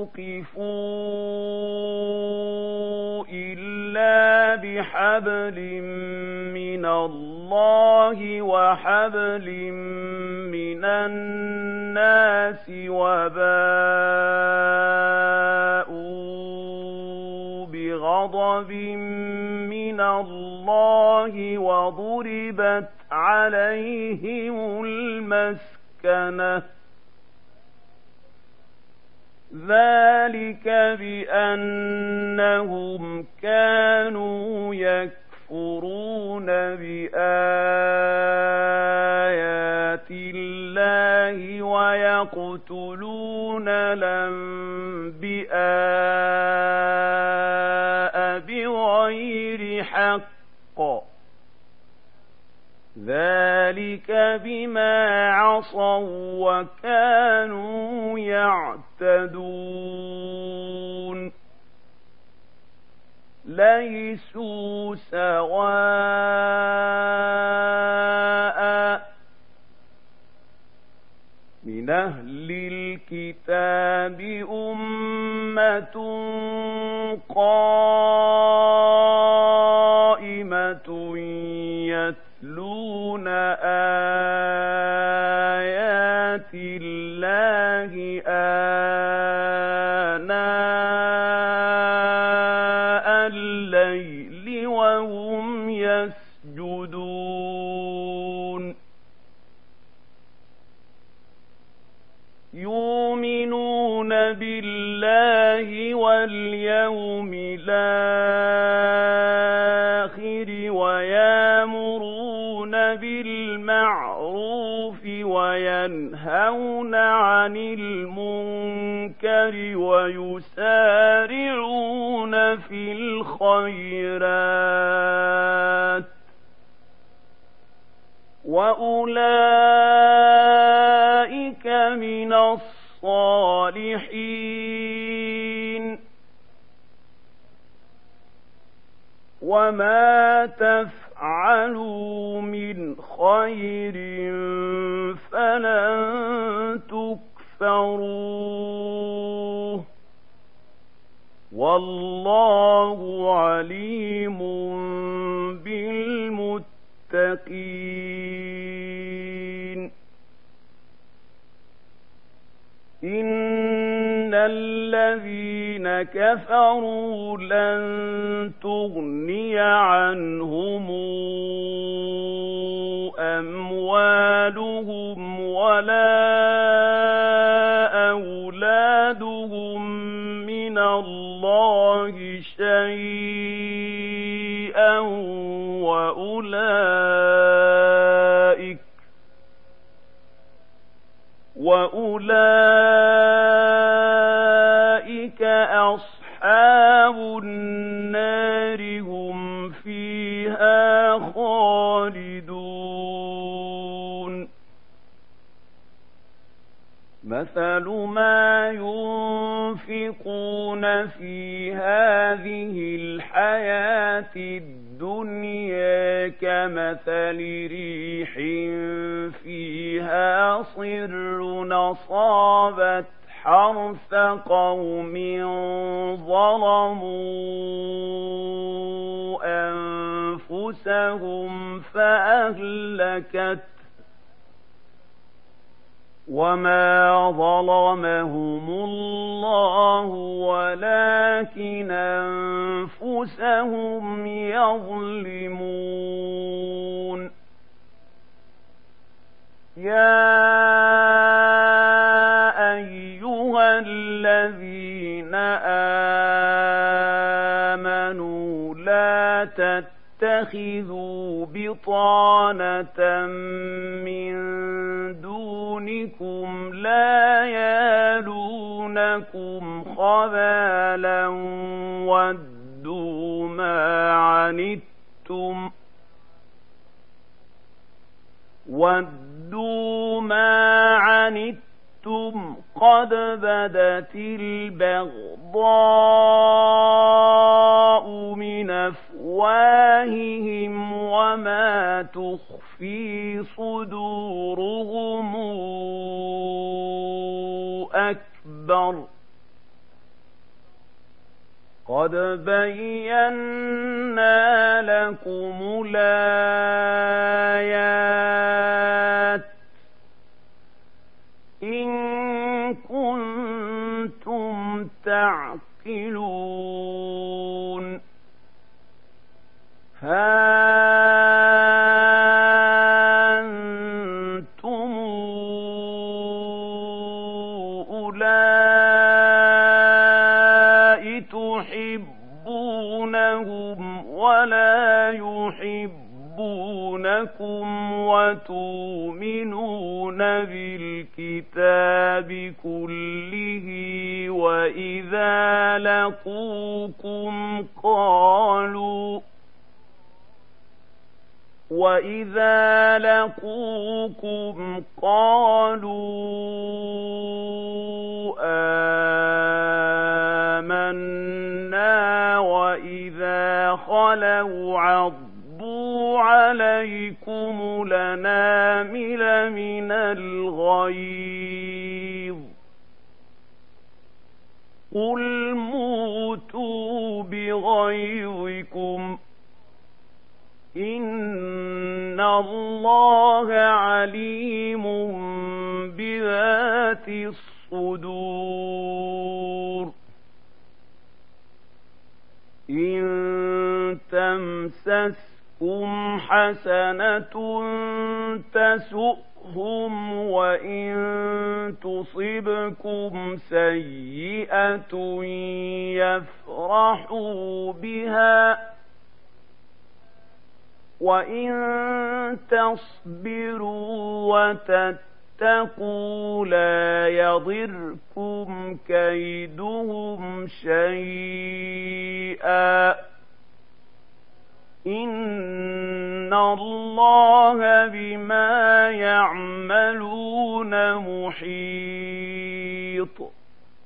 ثقفوا إلا بحبل من الله وحبل من الناس وباءوا بغضب من الله وضربت عليهم المسكنة ذلك بأنهم كانوا يكفرون بآيات الله ويقتلون الأنبياء بغير حق ذلك بما عصوا وكانوا يعتدون ليسوا سواء من أهل الكتاب أمة قائمة يتلون آيات الله آناء الليل وهم يسجدون يؤمنون بالله واليوم الآخر ويأمرون بالمعروف وينهون عن المنكر ويسارعون في الخيرات وأولئك من الصالحين وما تفعلوا من خير فلن تكفروه والله عليم بالله للمتقين إن الذين كفروا لن تغني عنهم أموالهم ولا أولادهم من الله شيئا وأولئك وأولئك أصحاب النار هم فيها خالدون مثل ما ينفقون في هذه الحياة الدنيا كمثل ريح فيها صر أصابت حرث قوم ظلموا أنفسهم فأهلكت وما ظلمهم الله ولكن أنفسهم يظلمون يا أيها الذين آمنوا لا تتخذوا بطانة من دونكم لا يالونكم خبالا ودوا ما عنتم ودوا ما عنتم قد بدت البغضاء من أفواههم وما تخفي صدورهم أكبر قد بينا لكم الآيات إن كنتم تعقلون ها أنتم أولئك تحبونهم ولا يحبونكم وتؤمنون بالكتاب كله وإذا لقوكم قالوا وَإِذَا لَقُوكُمْ قَالُوا آمَنَّا وَإِذَا خَلَوْا عَضُّوا عَلَيْكُمُ الْأَنَامِلَ مِنَ الْغَيْظِ قُلْ مُوتُوا بِغَيْظِكُمْ إِنَّ اللَّهَ عَلِيمٌ بِذَاتِ الصُّدُورِ إِن تَمْسَسْكُمْ حَسَنَةٌ تَسُؤْهُمْ وَإِن تُصِبْكُمْ سَيِّئَةٌ يَفْرَحُوا بِهَا وَإِن تَصْبِرُوا وَتَتَّقُوا لَا يَضِرْكُمْ كَيْدُهُمْ شَيْئًا إِنَّ اللَّهَ بِمَا يَعْمَلُونَ مُحِيطٌ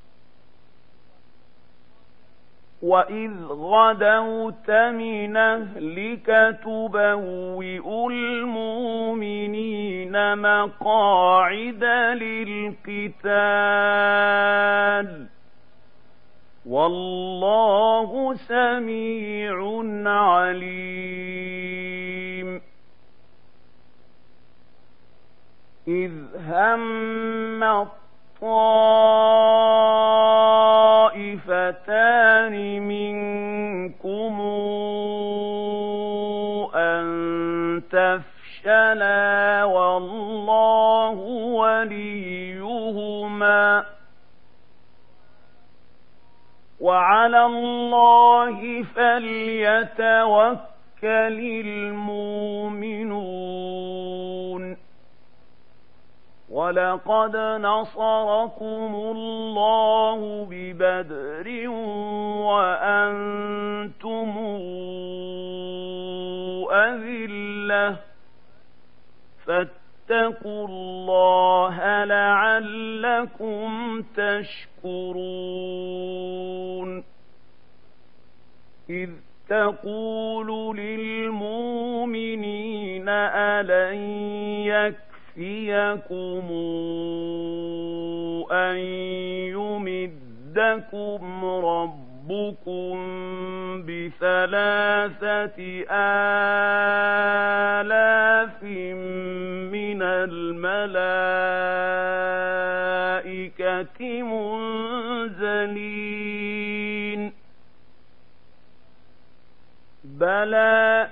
وَإِذْ غَدَوْتَ مِنْ أَهْلِكَ تُبَوِّئُ الْمُؤْمِنِينَ مَقَاعِدَ لِلْقِتَالِ وَاللَّهُ سَمِيعٌ عَلِيمٌ إذ هم الطائفتان منكم أن تفشلا والله وليهما وعلى الله فليتوكل المؤمنون ولقد نصركم الله ببدر وأنتم أذلة فاتقوا الله لعلكم تشكرون إذ تقول للمؤمنين ألن يكفيكم أن يمدكم ربكم بثلاثة آلاف من الملائكة منزلين بلى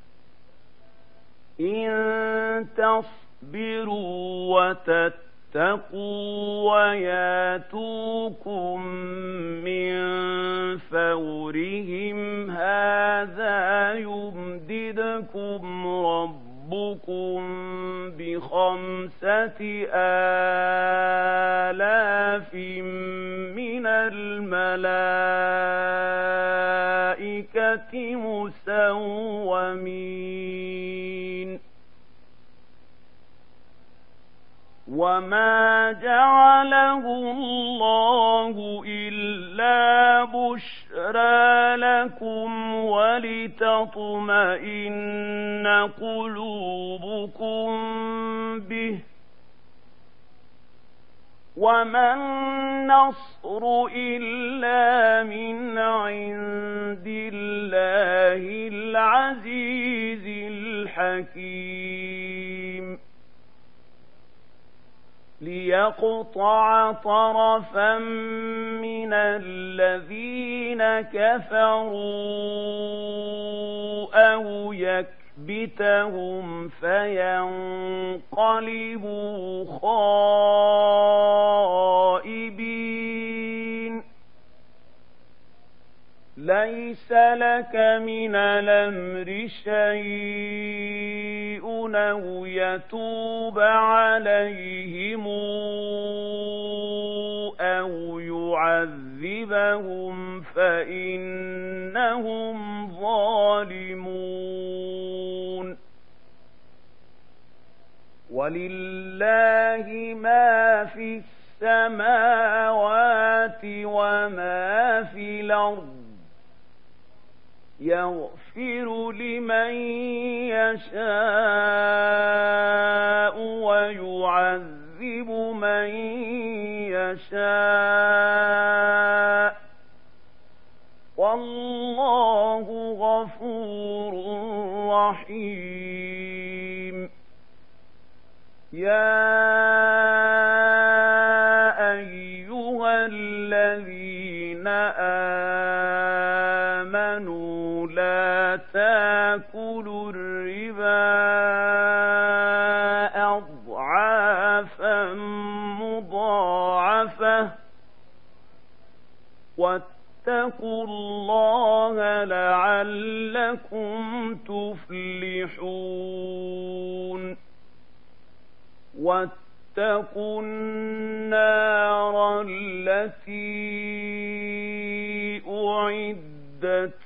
إن تصبروا وتتقوا وياتوكم من فورهم هذا يمددكم ربكم بخمسة آلاف من الملائكة مسومين وما جعله الله إلا بشرى لكم ولتطمئن قلوبكم به وما النصر إلا من عند الله العزيز الحكيم ليقطع طرفا من الذين كفروا أو يكبتهم فينقلبوا خائبين ليس لك من الأمر شيء أو يتوب عليهم أو يعذبهم فإنهم ظالمون ولله ما في السماوات وما في الأرض يغفر لمن يشاء ويعذب من يشاء والله غفور رحيم يا أيها الذين آمنوا لا تأكلوا الربا أضعافا مضاعفة واتقوا الله لعلكم تفلحون واتقوا النار التي أعدت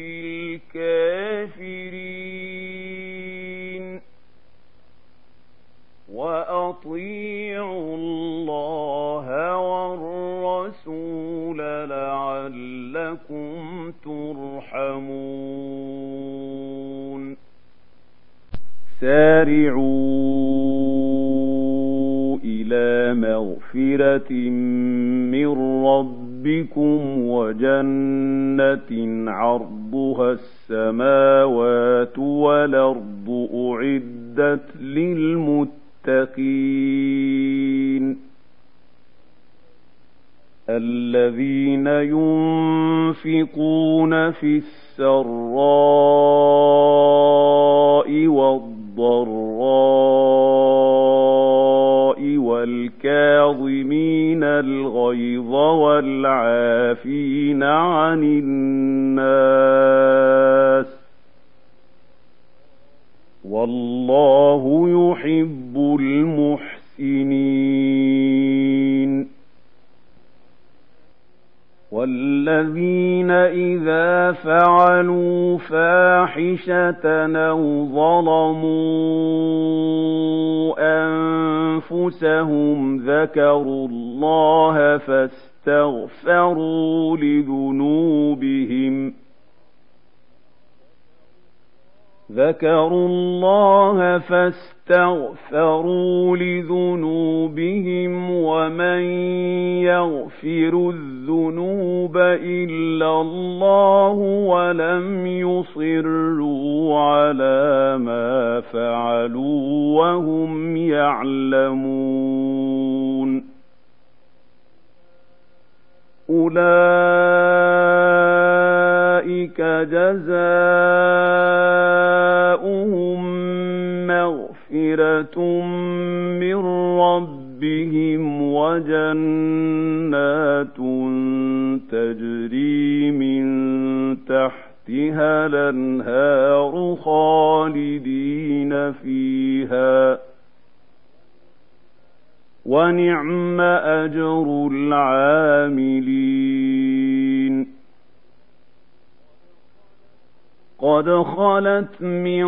للكافرين وأطيعوا الله والرسول لعلكم ترحمون سارعوا إلى مغفرة من ربكم وجنة عرضها السماوات والأرض أعدت للمتقين للمتقين الذين ينفقون في السراء والضراء والكاظمين الغيظ والعافين عن الناس والله يحب المحسنين والذين إذا فعلوا فاحشة أو ظلموا أنفسهم ذكروا الله فاستغفروا لذنوبهم ذكروا الله فاستغفروا لذنوبهم ومن يغفر الذنوب إلا الله ولم يصروا على ما فعلوا وهم يعلمون أولئك جزاؤهم مغفرة من ربهم وجنات تجري من تحتها الأنهار خالدين فيها ونعم أجر العاملين قد خلت من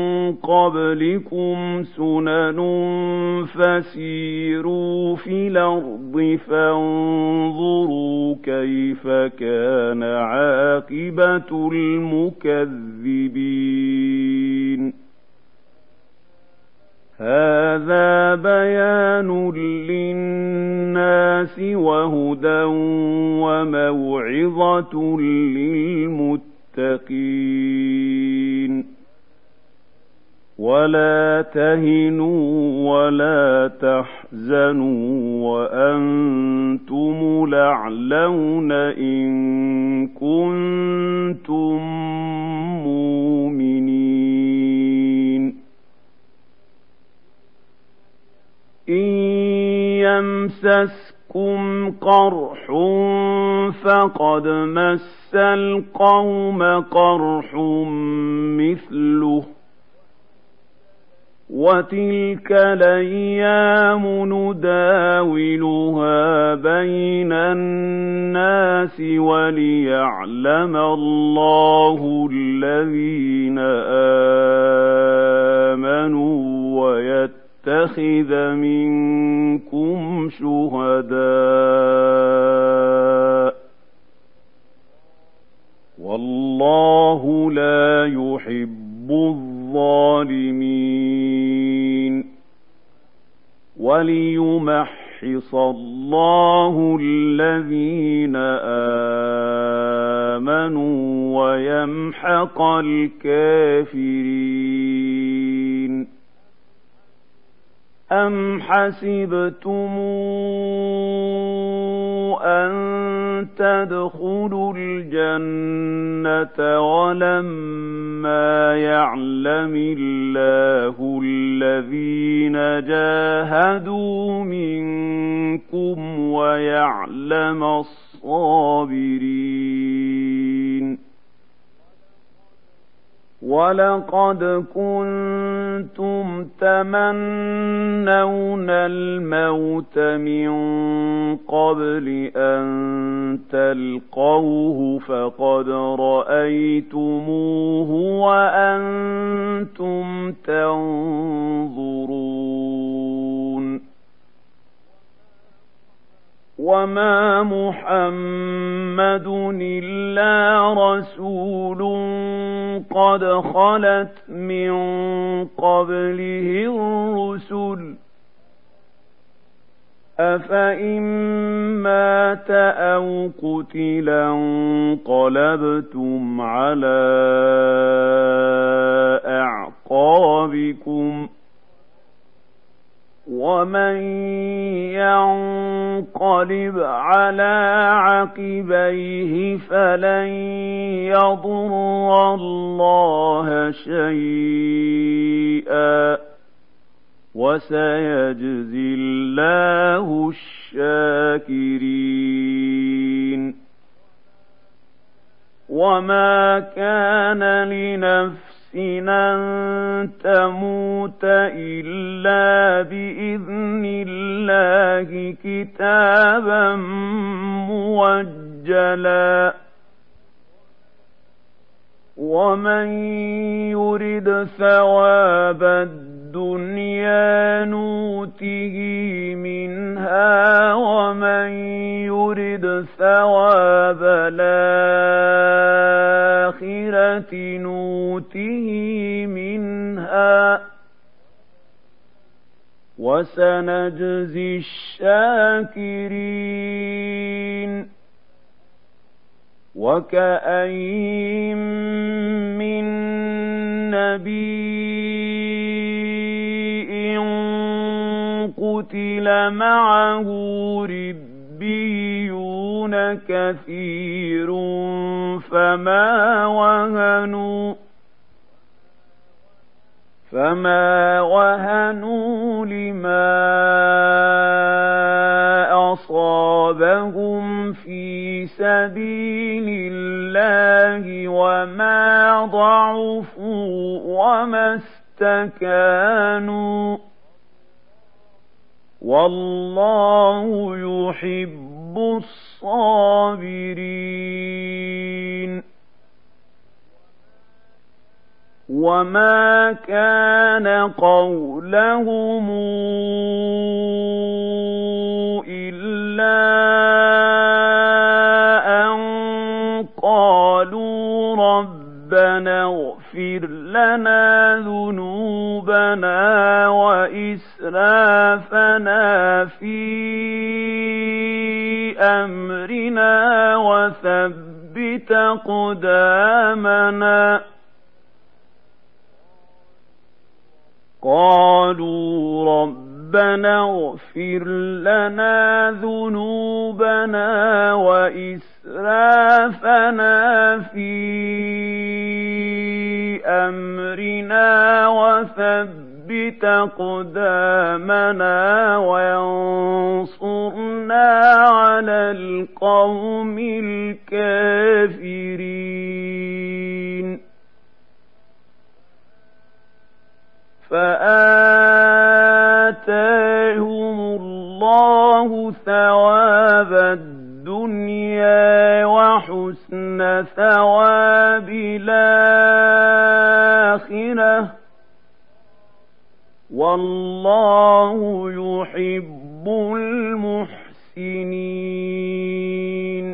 قبلكم سنن فسيروا في الأرض فانظروا كيف كان عاقبة المكذبين هذا بيان للناس وهدى وموعظة للمتقين ولا تهنوا ولا تحزنوا وأنتم الأعلون إن كنتم مؤمنين إن يمسسكم قرح فقد مس القوم قرح مثله وتلك الأيام نداولها بين الناس وليعلم الله الذين آمنوا ويتخذ منكم شهداء والله لا يحب الظالمين وليمحص الله الذين آمنوا ويمحق الكافرين أم حسبتم أن تدخلوا الجنة ولما يعلم الله الذين جاهدوا منكم ويعلم الصابرين ولقد كنتم تمنون الموت من قبل أن تلقوه فقد رأيتموه وأنتم تنظرون وما محمد إلا رسول قد خلت من قبله الرسل أفإن مات أو قتلا انقلبتم على أعقابكم ومن ينقلب على عقبيه فلن يضر الله شيئا وسيجزي الله الشاكرين. وما كان لنفس أن تموت إلا بإذن الله كتابا موجلا. ومن يرد ثواب الدنيا نوته منها ومن يرد ثواب الآخرة نوته منها وسنجزي الشاكرين. وكأين من نبي قتل معه ربيون كثير فما وهنوا فما وهنوا لما أصابهم في سبيل الله وما ضعفوا وما استكانوا والله يحب الصابرين. وما كان قولهم إلا أن قالوا ربنا اغفر لنا ذنوبنا وإسرافنا في أمرنا وثبت أقدامنا قالوا ربنا اغفر لنا ذنوبنا وإسرافنا في أمرنا وثبت أقدامنا وانصرنا على القوم الكافرين. فآتاهم الله ثواب الدنيا وحسن ثواب الآخرة والله يحب المحسنين.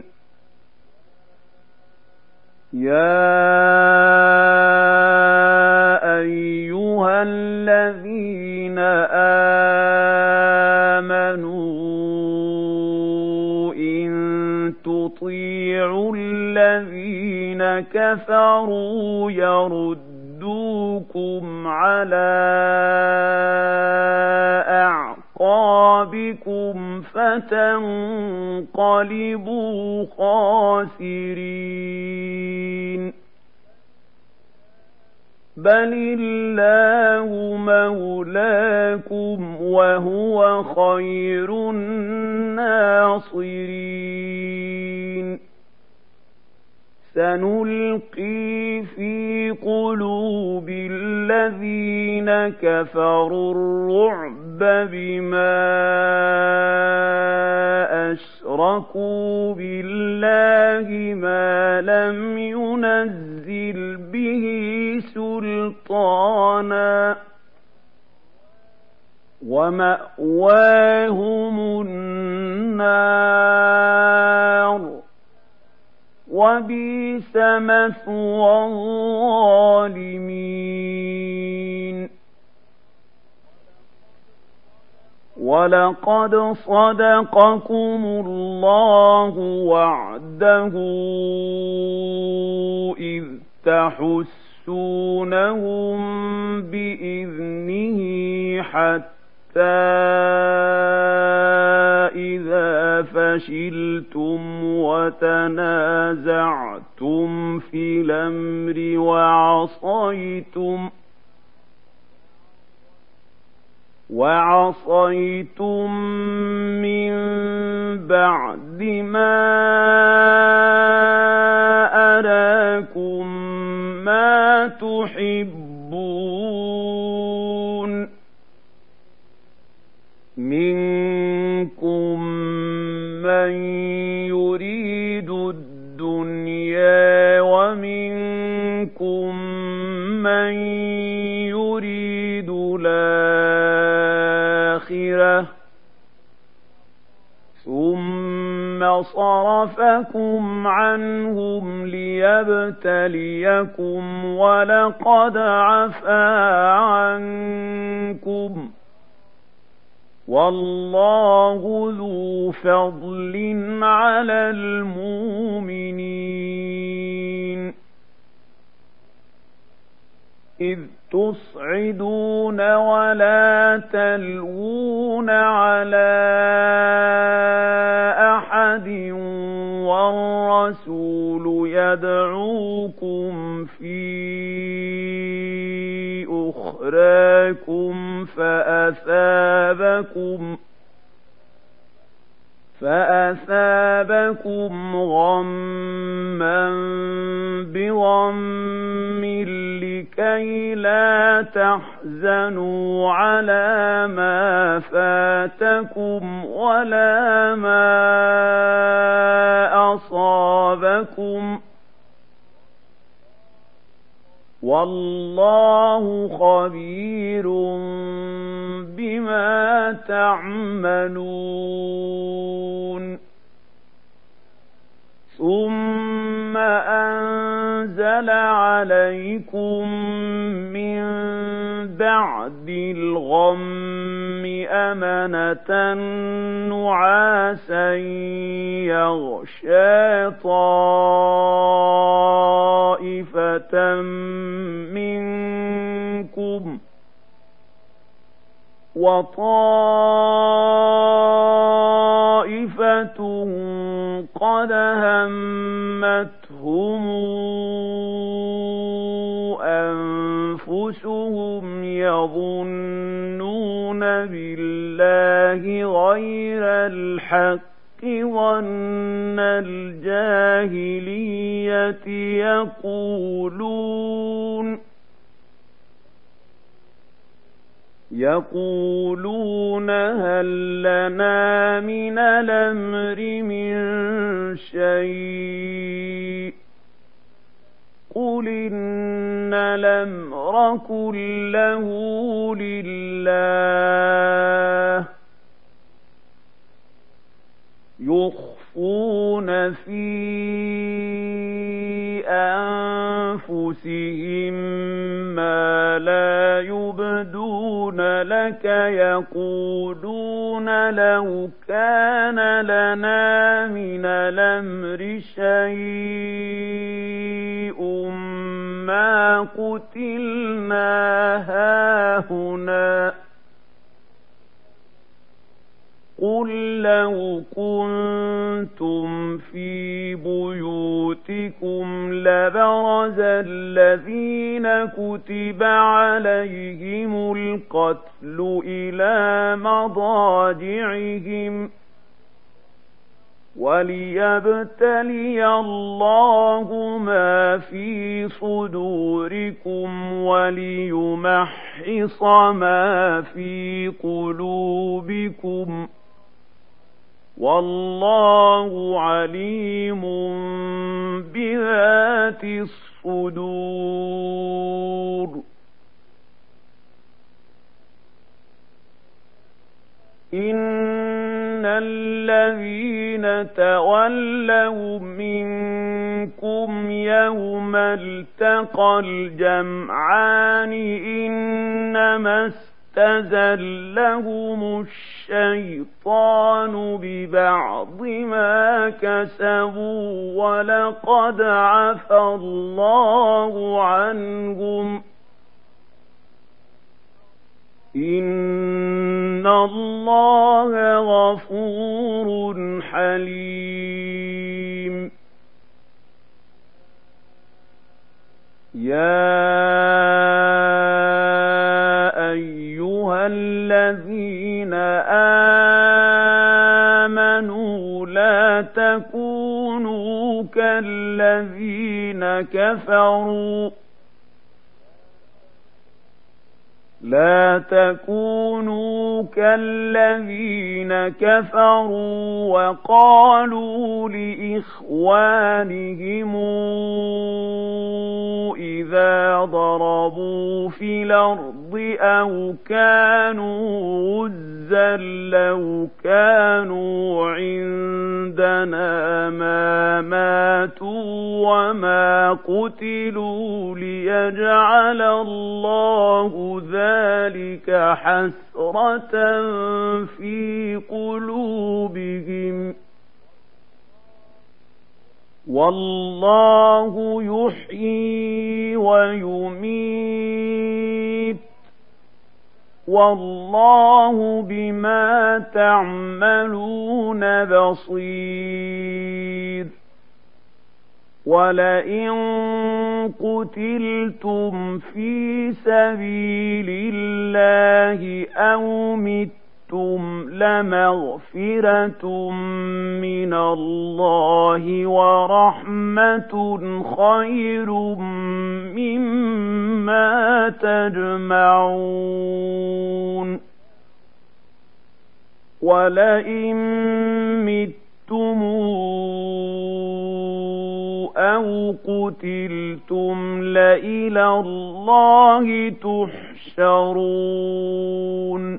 يا أيها الذين آمنوا إن تطيعوا الذين كفروا يردوكم على أعقابكم فتنقلبوا خاسرين. بل الله مولاكم وهو خير الناصرين. سنلقي في قلوب الذين كفروا الرعب بما أشركوا بالله ما لم ينزل به سلطانا ومأواهم النار وبئس مثوى الظالمين. ولقد صدقكم الله وعده إذ تحسونهم بإذنه حتى إذا فشلتم وتنازعتم في الأمر وعصيتم وعصيتم من بعد ما أراكم ما تحبون منكم من يريد الدنيا ومنكم من يريد الآخرة ثم صرفكم عنهم ليبتليكم ولقد عفا عنكم والله ذو فضل على المؤمنين إذ تصعدون ولا تلوون على أحد والرسول يدعوكم في أخراكم فأثابكم فأثابكم غما بغم لكي لا تحزنوا على ما فاتكم ولا ما أصابكم والله خبير بما تعملون ثم أنزل عليكم من بعد الغم أمنة نعاسا يغشى طائفة منكم وطائفة قد همتهم أنفسهم يظنون بالله غير الحق ظن الجاهلية يقولون يقولون هل لنا من الأمر من شيء قل إن الأمر كله لله يخفون في أنفسهم ما لا يبدون لك يقولون لو كان لنا من الأمر شيء ما قتلنا هاهنا قل لو كنتم في بيوتكم لبرز الذين كتب عليهم القتل إلى مضاجعهم وليبتلي الله ما في صدوركم وليمحص ما في قلوبكم والله عليم بذات الصدور إن الذين تولوا منكم يوم التقى الجمعان إنما استزلهم الشيطان ببعض ما كسبوا ولقد عفى الله عنهم إن الله غفور حليم. يا أيها الذين آمنوا لا تكونوا كالذين كفروا لا تكونوا كالذين كفروا وقالوا لإخوانهم إذا ضربوا في الأرض أو كانوا غزا لو كانوا عندنا ما ماتوا وما قتلوا ليجعل الله ذلك حسرة في قلوبهم والله يحيي ويميت والله بما تعملون بصير. ولئن قتلتم في سبيل الله أو متم لمغفرة من الله ورحمة خير مما تجمعون. ولئن متم أو قتلتم لإلى الله تحشرون.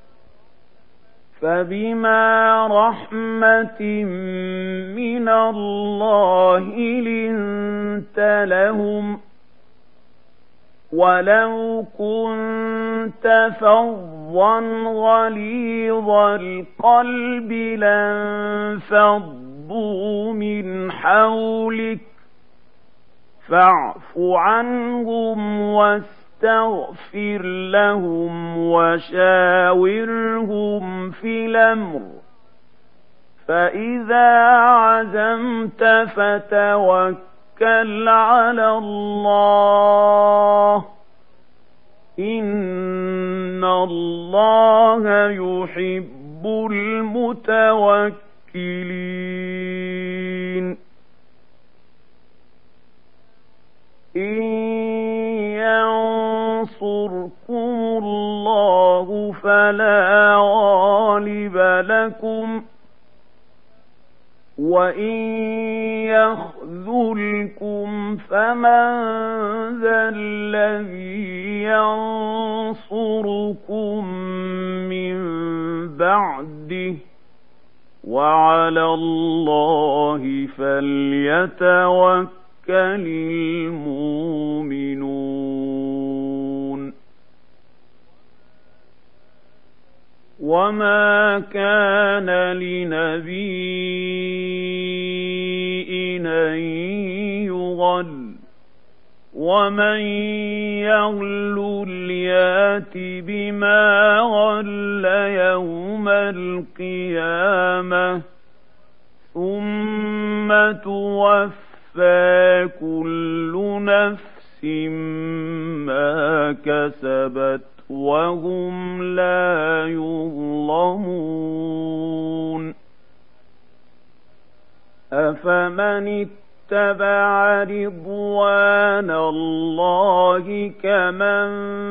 فبما رحمة من الله لنت لهم ولو كنت فظا غليظ القلب لانفضوا من حولك فاعف عنهم واستغفر لهم وشاورهم في الأمر فإذا عزمت فتوكل على الله إن الله يحب المتوكلين. إن ينصركم الله فلا غالب لكم وإن يخذلكم فمن ذا الذي ينصركم من بعده وعلى الله فليتوكل المؤمنون. وما كان لنبي أن يغل ومن يغل يات بما غل يوم القيامة ثم توفى كل نفس ما كسبت وهم لا يظلمون. أفمن اتبع رضوان الله كمن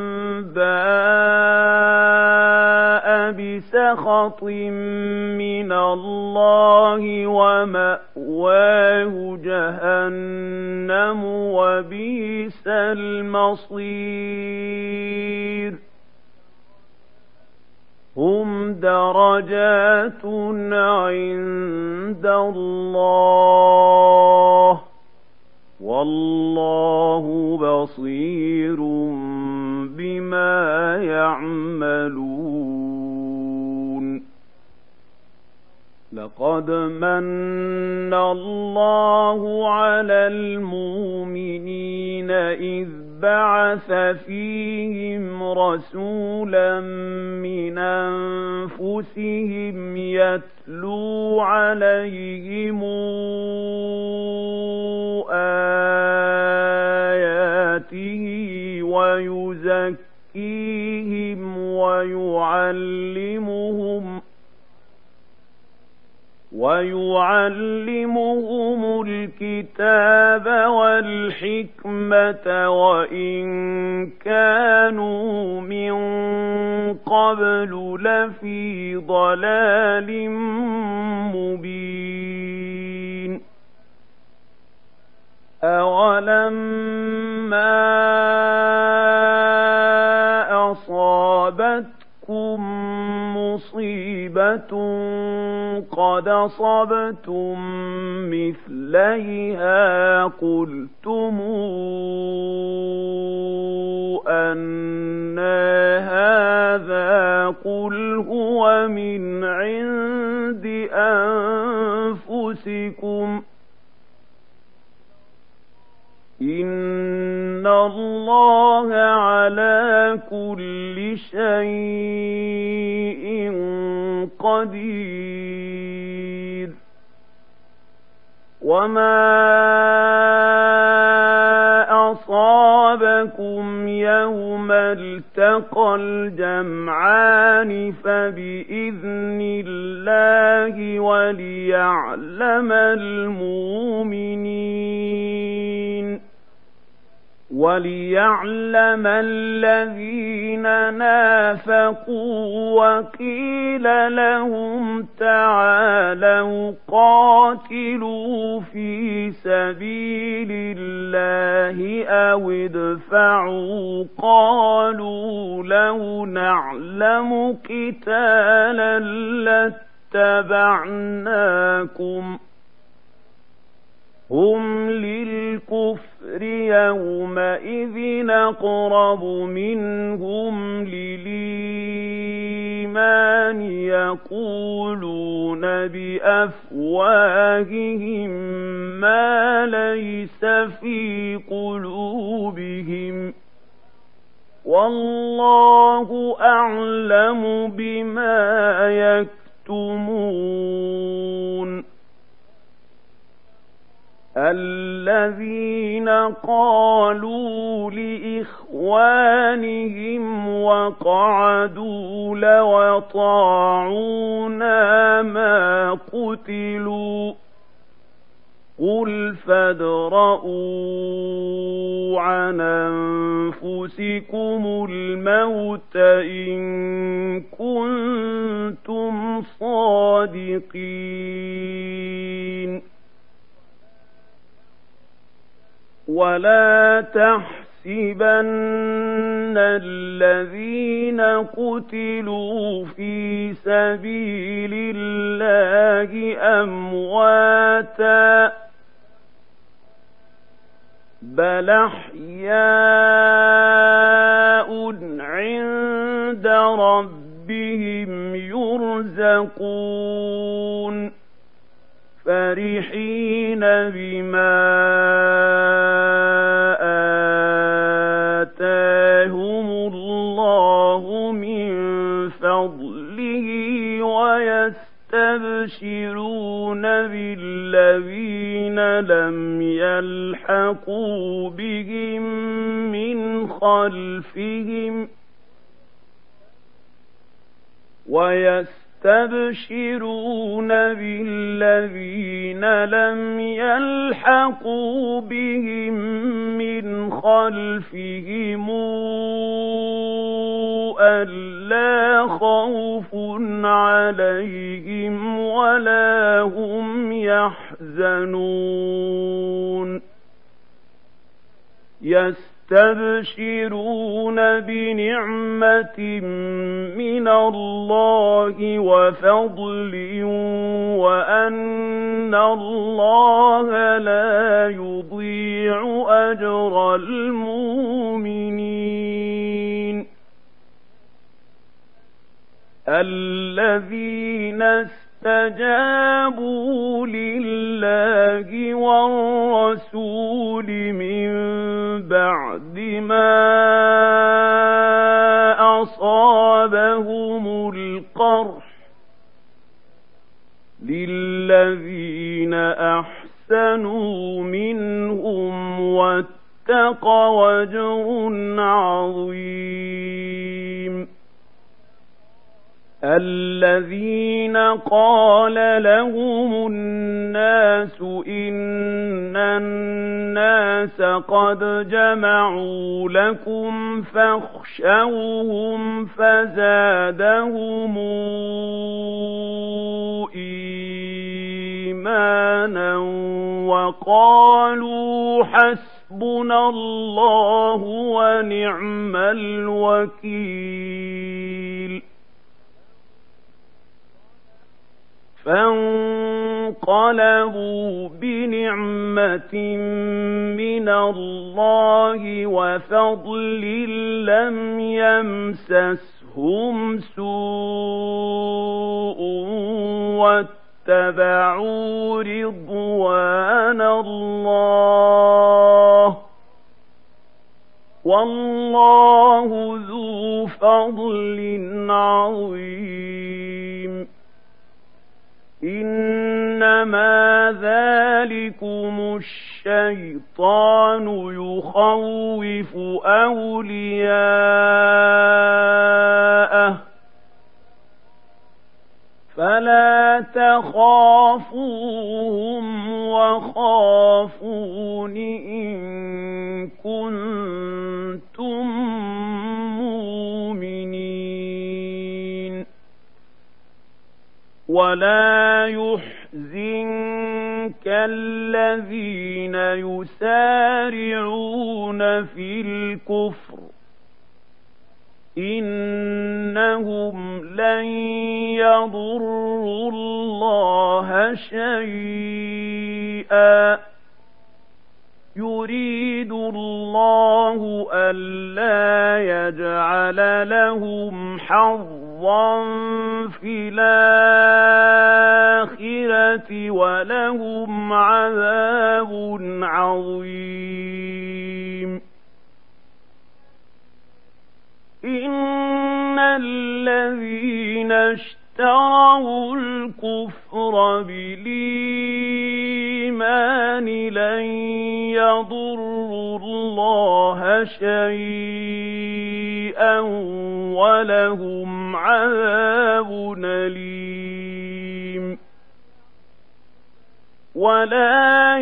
باء بسخط من الله ومأواه جهنم وبئس المصير. هم درجات عند الله والله بصير بما يعملون. لقد من الله على المؤمنين إذ بعث فيهم رسولا من أنفسهم يتلو عليهم آياته ويزكيهم ويعلمهم ويعلمهم الكتاب والحكمة وإن كانوا من قبل لفي ضلال مبين أولما أصابتكم مصيبة قد أصبتم مثليها قلتم أنى هذا قل هو من عند أنفسكم إن الله على كل شيء قدير وما أصابكم يوم التقى الجمعان فبإذن الله وليعلم المؤمنين وليعلم الذين نافقوا وقيل لهم تعالوا قاتلوا في سبيل الله أو ادفعوا قالوا لو نعلم قتالا لاتبعناكم هم للكفر يومئذ أقرب منهم للإيمان يقولون بأفواههم ما ليس في قلوبهم والله أعلم بما يكتمون الذين قالوا لإخوانهم وقعدوا لو أطاعونا ما قتلوا قل فادرءوا عن أنفسكم الموت إن كنتم صادقين ولا تحسبن الذين قتلوا في سبيل الله أمواتا بل أحياء عند ربهم يرزقون فرحين بما آتاهم الله من فضله ويستبشرون بالذين لم يلحقوا بهم من خلفهم ويستبشرون يستبشرون بالذين لم يلحقوا بهم من خلفهم ألا خوف عليهم ولا هم يحزنون يستبشرون بنعمة من الله وفضل وأن الله لا يضيع أجر المؤمنين الذين استجابوا لله والرسول من بعد ما أصابهم القرح للذين أحسنوا منهم واتقوا أجر عظيم الذين قال لهم الناس إن الناس قد جمعوا لكم فاخشوهم فزادهم إيمانا وقالوا حسبنا الله ونعم الوكيل فانقلبوا بنعمة من الله وفضل لم يمسسهم سوء واتبعوا رضوان الله والله ذو فضل عظيم إنما ذلكم الشيطان يخوف أولياءه فلا تخافوهم وخافون إن كنتم مؤمنين ولا يحزنك الذين يسارعون في الكفر إنهم لن يضروا الله شيئا يريد الله ألا يجعل لهم حظا في الآخرة ولهم عذاب عظيم إن الذين اشتروا الكفر بالإيمان لن يضروا الله شيئا ولهم عذاب أليم ولا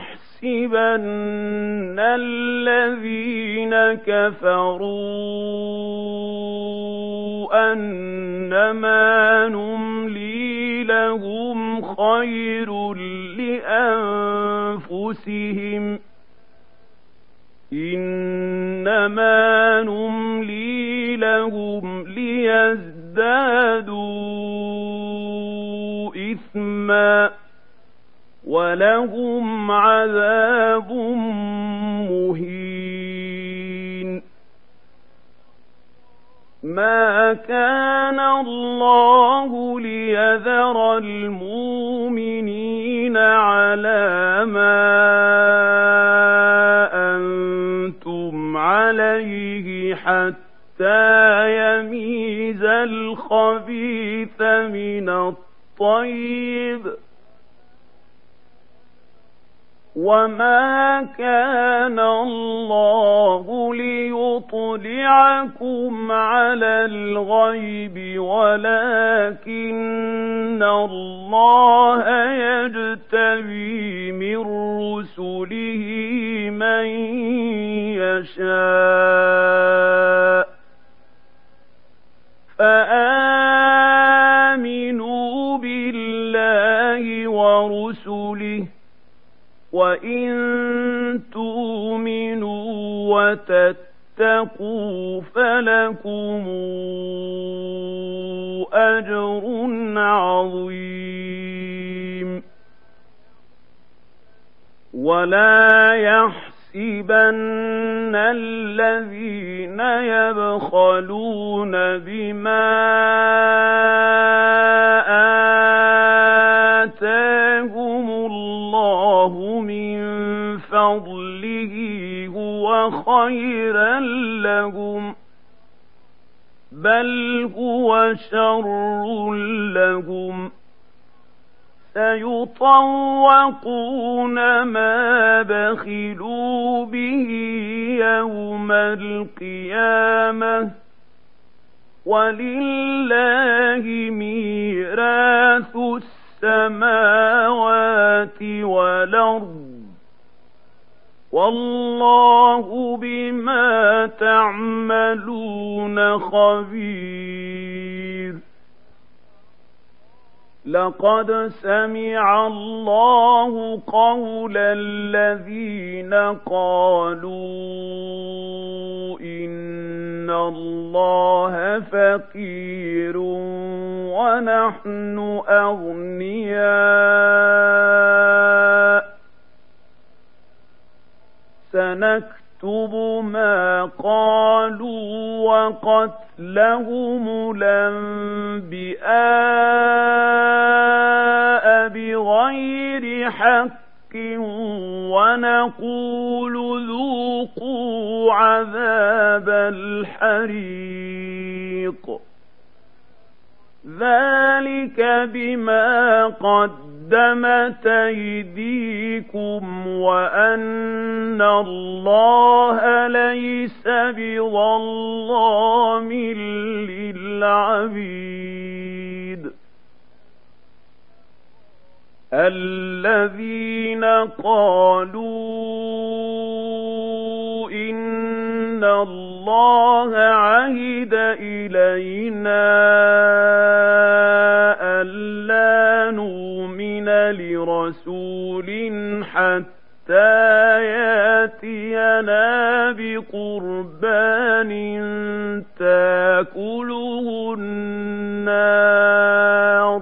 يحسبن الذين كفروا أنما نملي لهم خير لأنفسهم إنما نملي لهم ليزدادوا إثما ولهم عذاب مهين ما كان الله ليذر المؤمنين على ما أنتم عليه حتى يميز الخبيث من الطيب وما كان الله ليطلعكم على الغيب ولكن الله يجتبي من رسله من يشاء فآمنوا بالله ورسله وإن تؤمنوا وتتقوا فلكم أجر عظيم ولا يحسبن الذين يبخلون بما آتاهم الله من فضله هو خيرا لهم بل هو شر لهم سيطوقون ما بخلوا به يوم القيامة ولله ميراث السماوات والأرض والله بما تعملون خبير. لقد سمع الله قول الذين قالوا إن الله فقير ونحن أغنياء سنكتب ما قالوا وقتلهم الأنبياء بغير حق ونقول ذوقوا عذاب الحريق ذلك بما قدمت أيديكم وأن الله ليس بظلام للعبيد. الذين قالوا إن الله عهد إلينا ألا نؤمن لرسول حتى يأتينا بقربان تأكله النار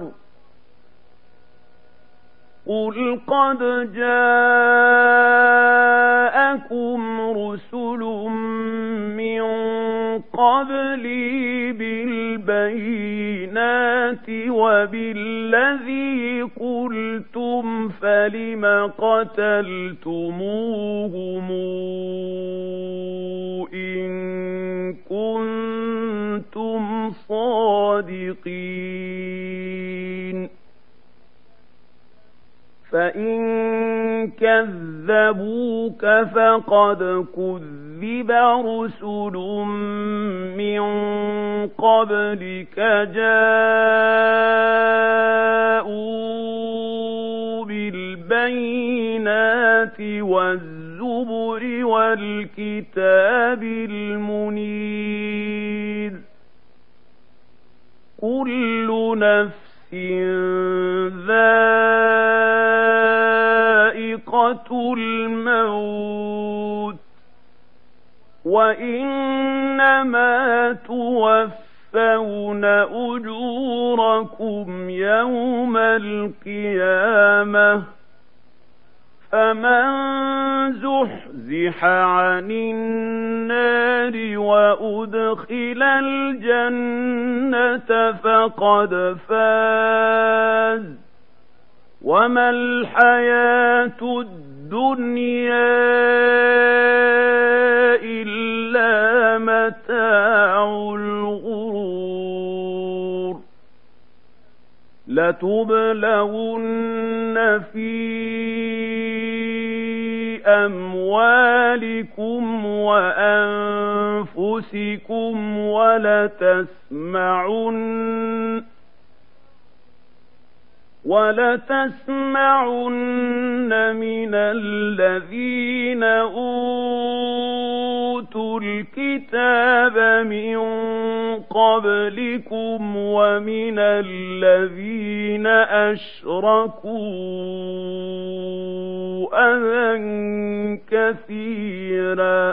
قل قد جاءكم رسل من قبلي بالبينات وبالذي قلتم فلم قتلتموهم إن كنتم صادقين فإن كذبوك فقد كذب رسل من قبلك جاءوا بالبينات والزبر والكتاب المنير كل نفس ذائقة الموت وإنما توفون أجوركم يوم القيامة فمن زحزح عن النار وأدخل الجنة فقد فاز وما الحياة الدنيا إلا متاع الغرور. لتبلغن في أموالكم وأنفسكم ولتسمعن ولتسمعن من الذين أوتوا الكتاب من قبلكم ومن الذين أشركوا أذى كثيرا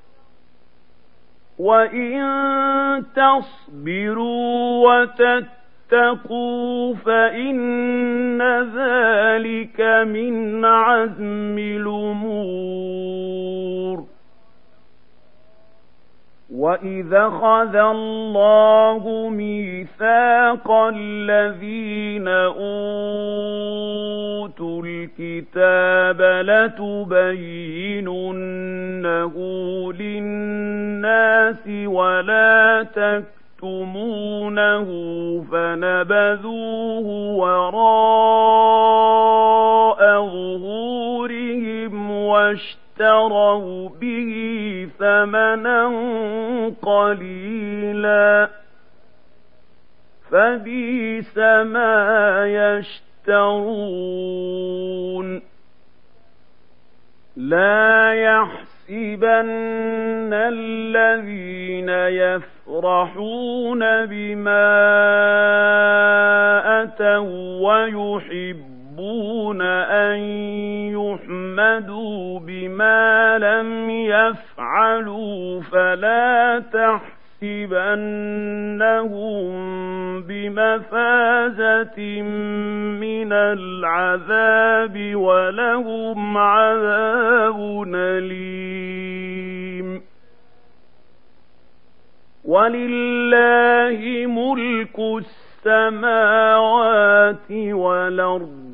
وإن تصبروا وتتقوا فإن ذلك من عزم الأمور. وَإِذَا أَخَذَ اللَّهُ مِيثَاقَ الَّذِينَ أُوتُوا الْكِتَابَ الكتاب لتبيننه للناس ولا تكتمونه فنبذوه وراء ظهورهم واشتروا به ثمنا قليلا فبئس ما يشترون لا يحسبن الذين يفرحون بما أتوا ويحبون أن يحمدوا بما لم يفعلوا فلا تحسبنهم بمفازة من العذاب ولهم عذاب أليم ولله ملك السماوات والأرض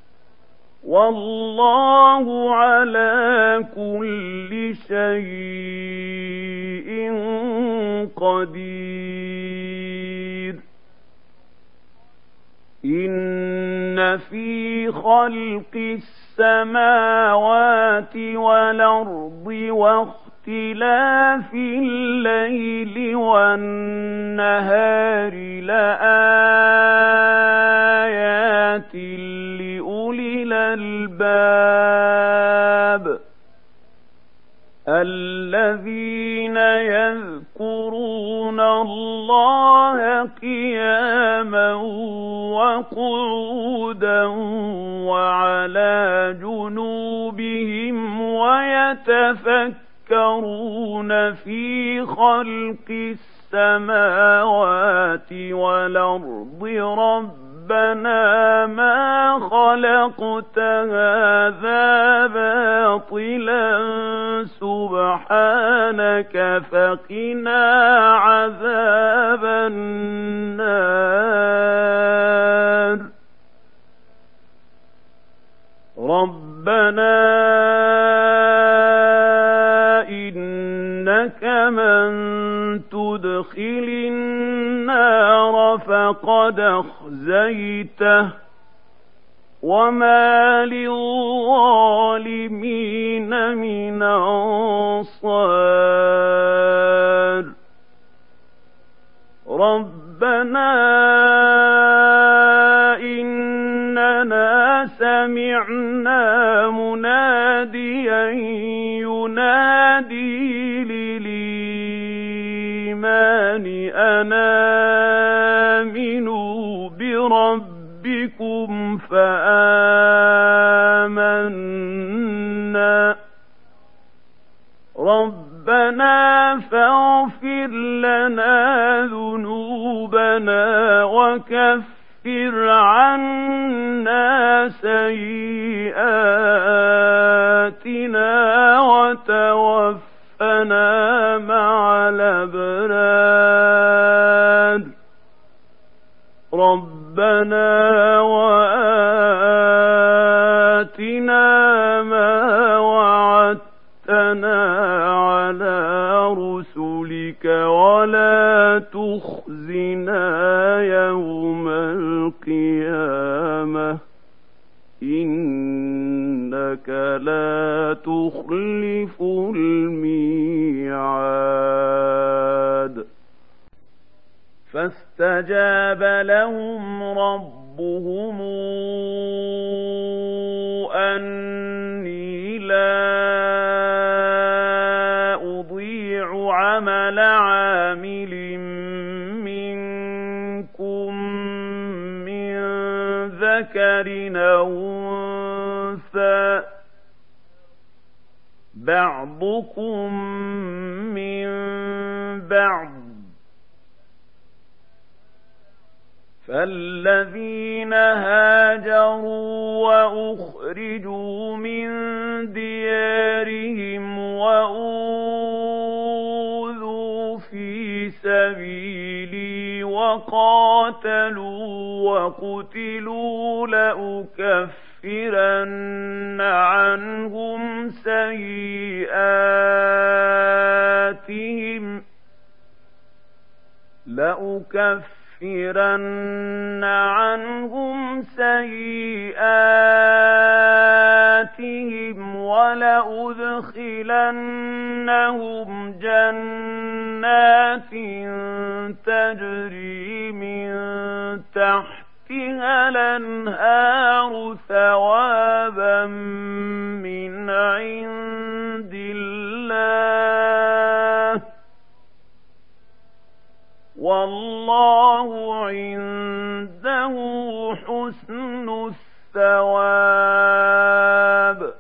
والله على كل شيء قدير إن في خلق السماوات والأرض واختلاف الليل والنهار لآيات لأولي الألباب الذين يذكرون الله قياما وقعودا وعلى جنوبهم ويتفكرون في خلق السماوات والأرض ربنا ما خلقت هذا باطلا سبحانك فقنا عذاب النار ربنا إنك من تدخل النار فقد أخزيته وما للظالمين من أنصار ربنا إننا سمعنا مناديا ينادي للإيمان أن آمنوا بربكم فآمنا ربنا فاغفر لنا ذنوبنا وكفر عنا سيئاتنا وتوفنا مع الأبرار ربنا وآتنا ما وعدتنا على رسلك ولا تخزنا يوم القيامة إنك لا تخلف الميعاد فاستجاب لهم ربهم أني لا أضيع عمل عامل منكم من ذكر أو أنثى بعضكم من بعض فالذين هاجروا وأخرجوا من ديارهم وأوذوا في سبيلي وقتلوا وقاتلوا وقتلوا لأكفرن عنهم سيئاتهم لأكفرن عنهم سيئاتهم ولأدخلنهم جنات تجري من تحتها الأنهار ثوابا من عند الله والله عنده حسن الثواب.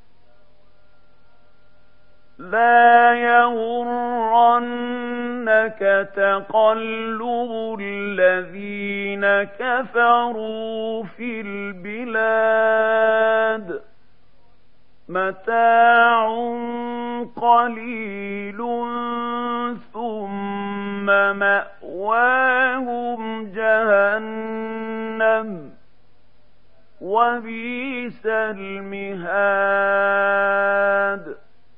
لا يغرنك تقلب الذين كفروا في البلاد متاع قليل ثم مأواهم جهنم وبئس المهاد.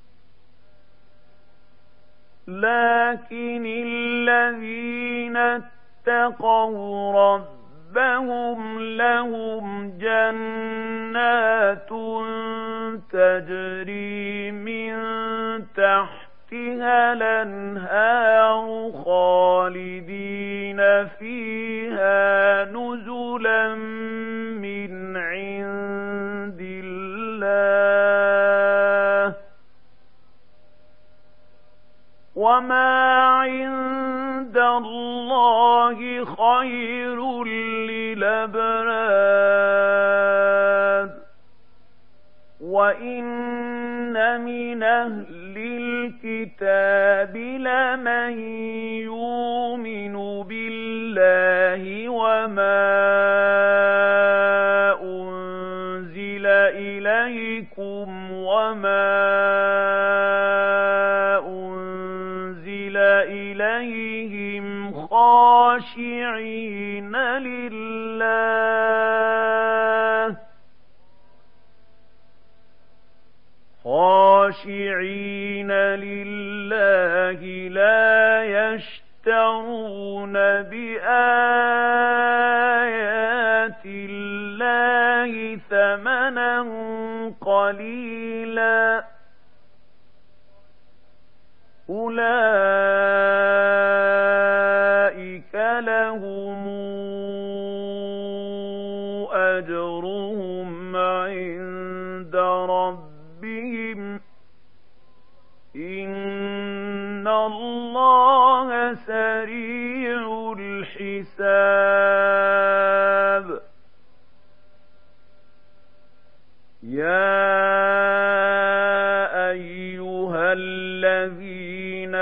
لكن الذين اتقوا ربهم لهم جنات تجري من تحتها الأنهار خالدين فيها نزلا من عند الله وما عند الله خير للأبرار. وإن من أهل الكتاب لمن يؤمن بالله وما أنزل إليكم وما أنزل إليهم خاشعين لله خاشعين لله لا يشترون بآيات الله ثمنا قليلا أولئك لهم أجرهم عند ربهم إن الله سريع الحساب. يا أيها الذين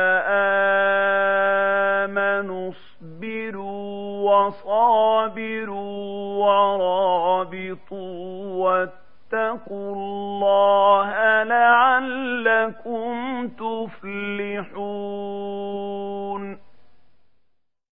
آمنوا اصبروا وصابروا ورابطوا واتقوا الله لعلكم تفلحون.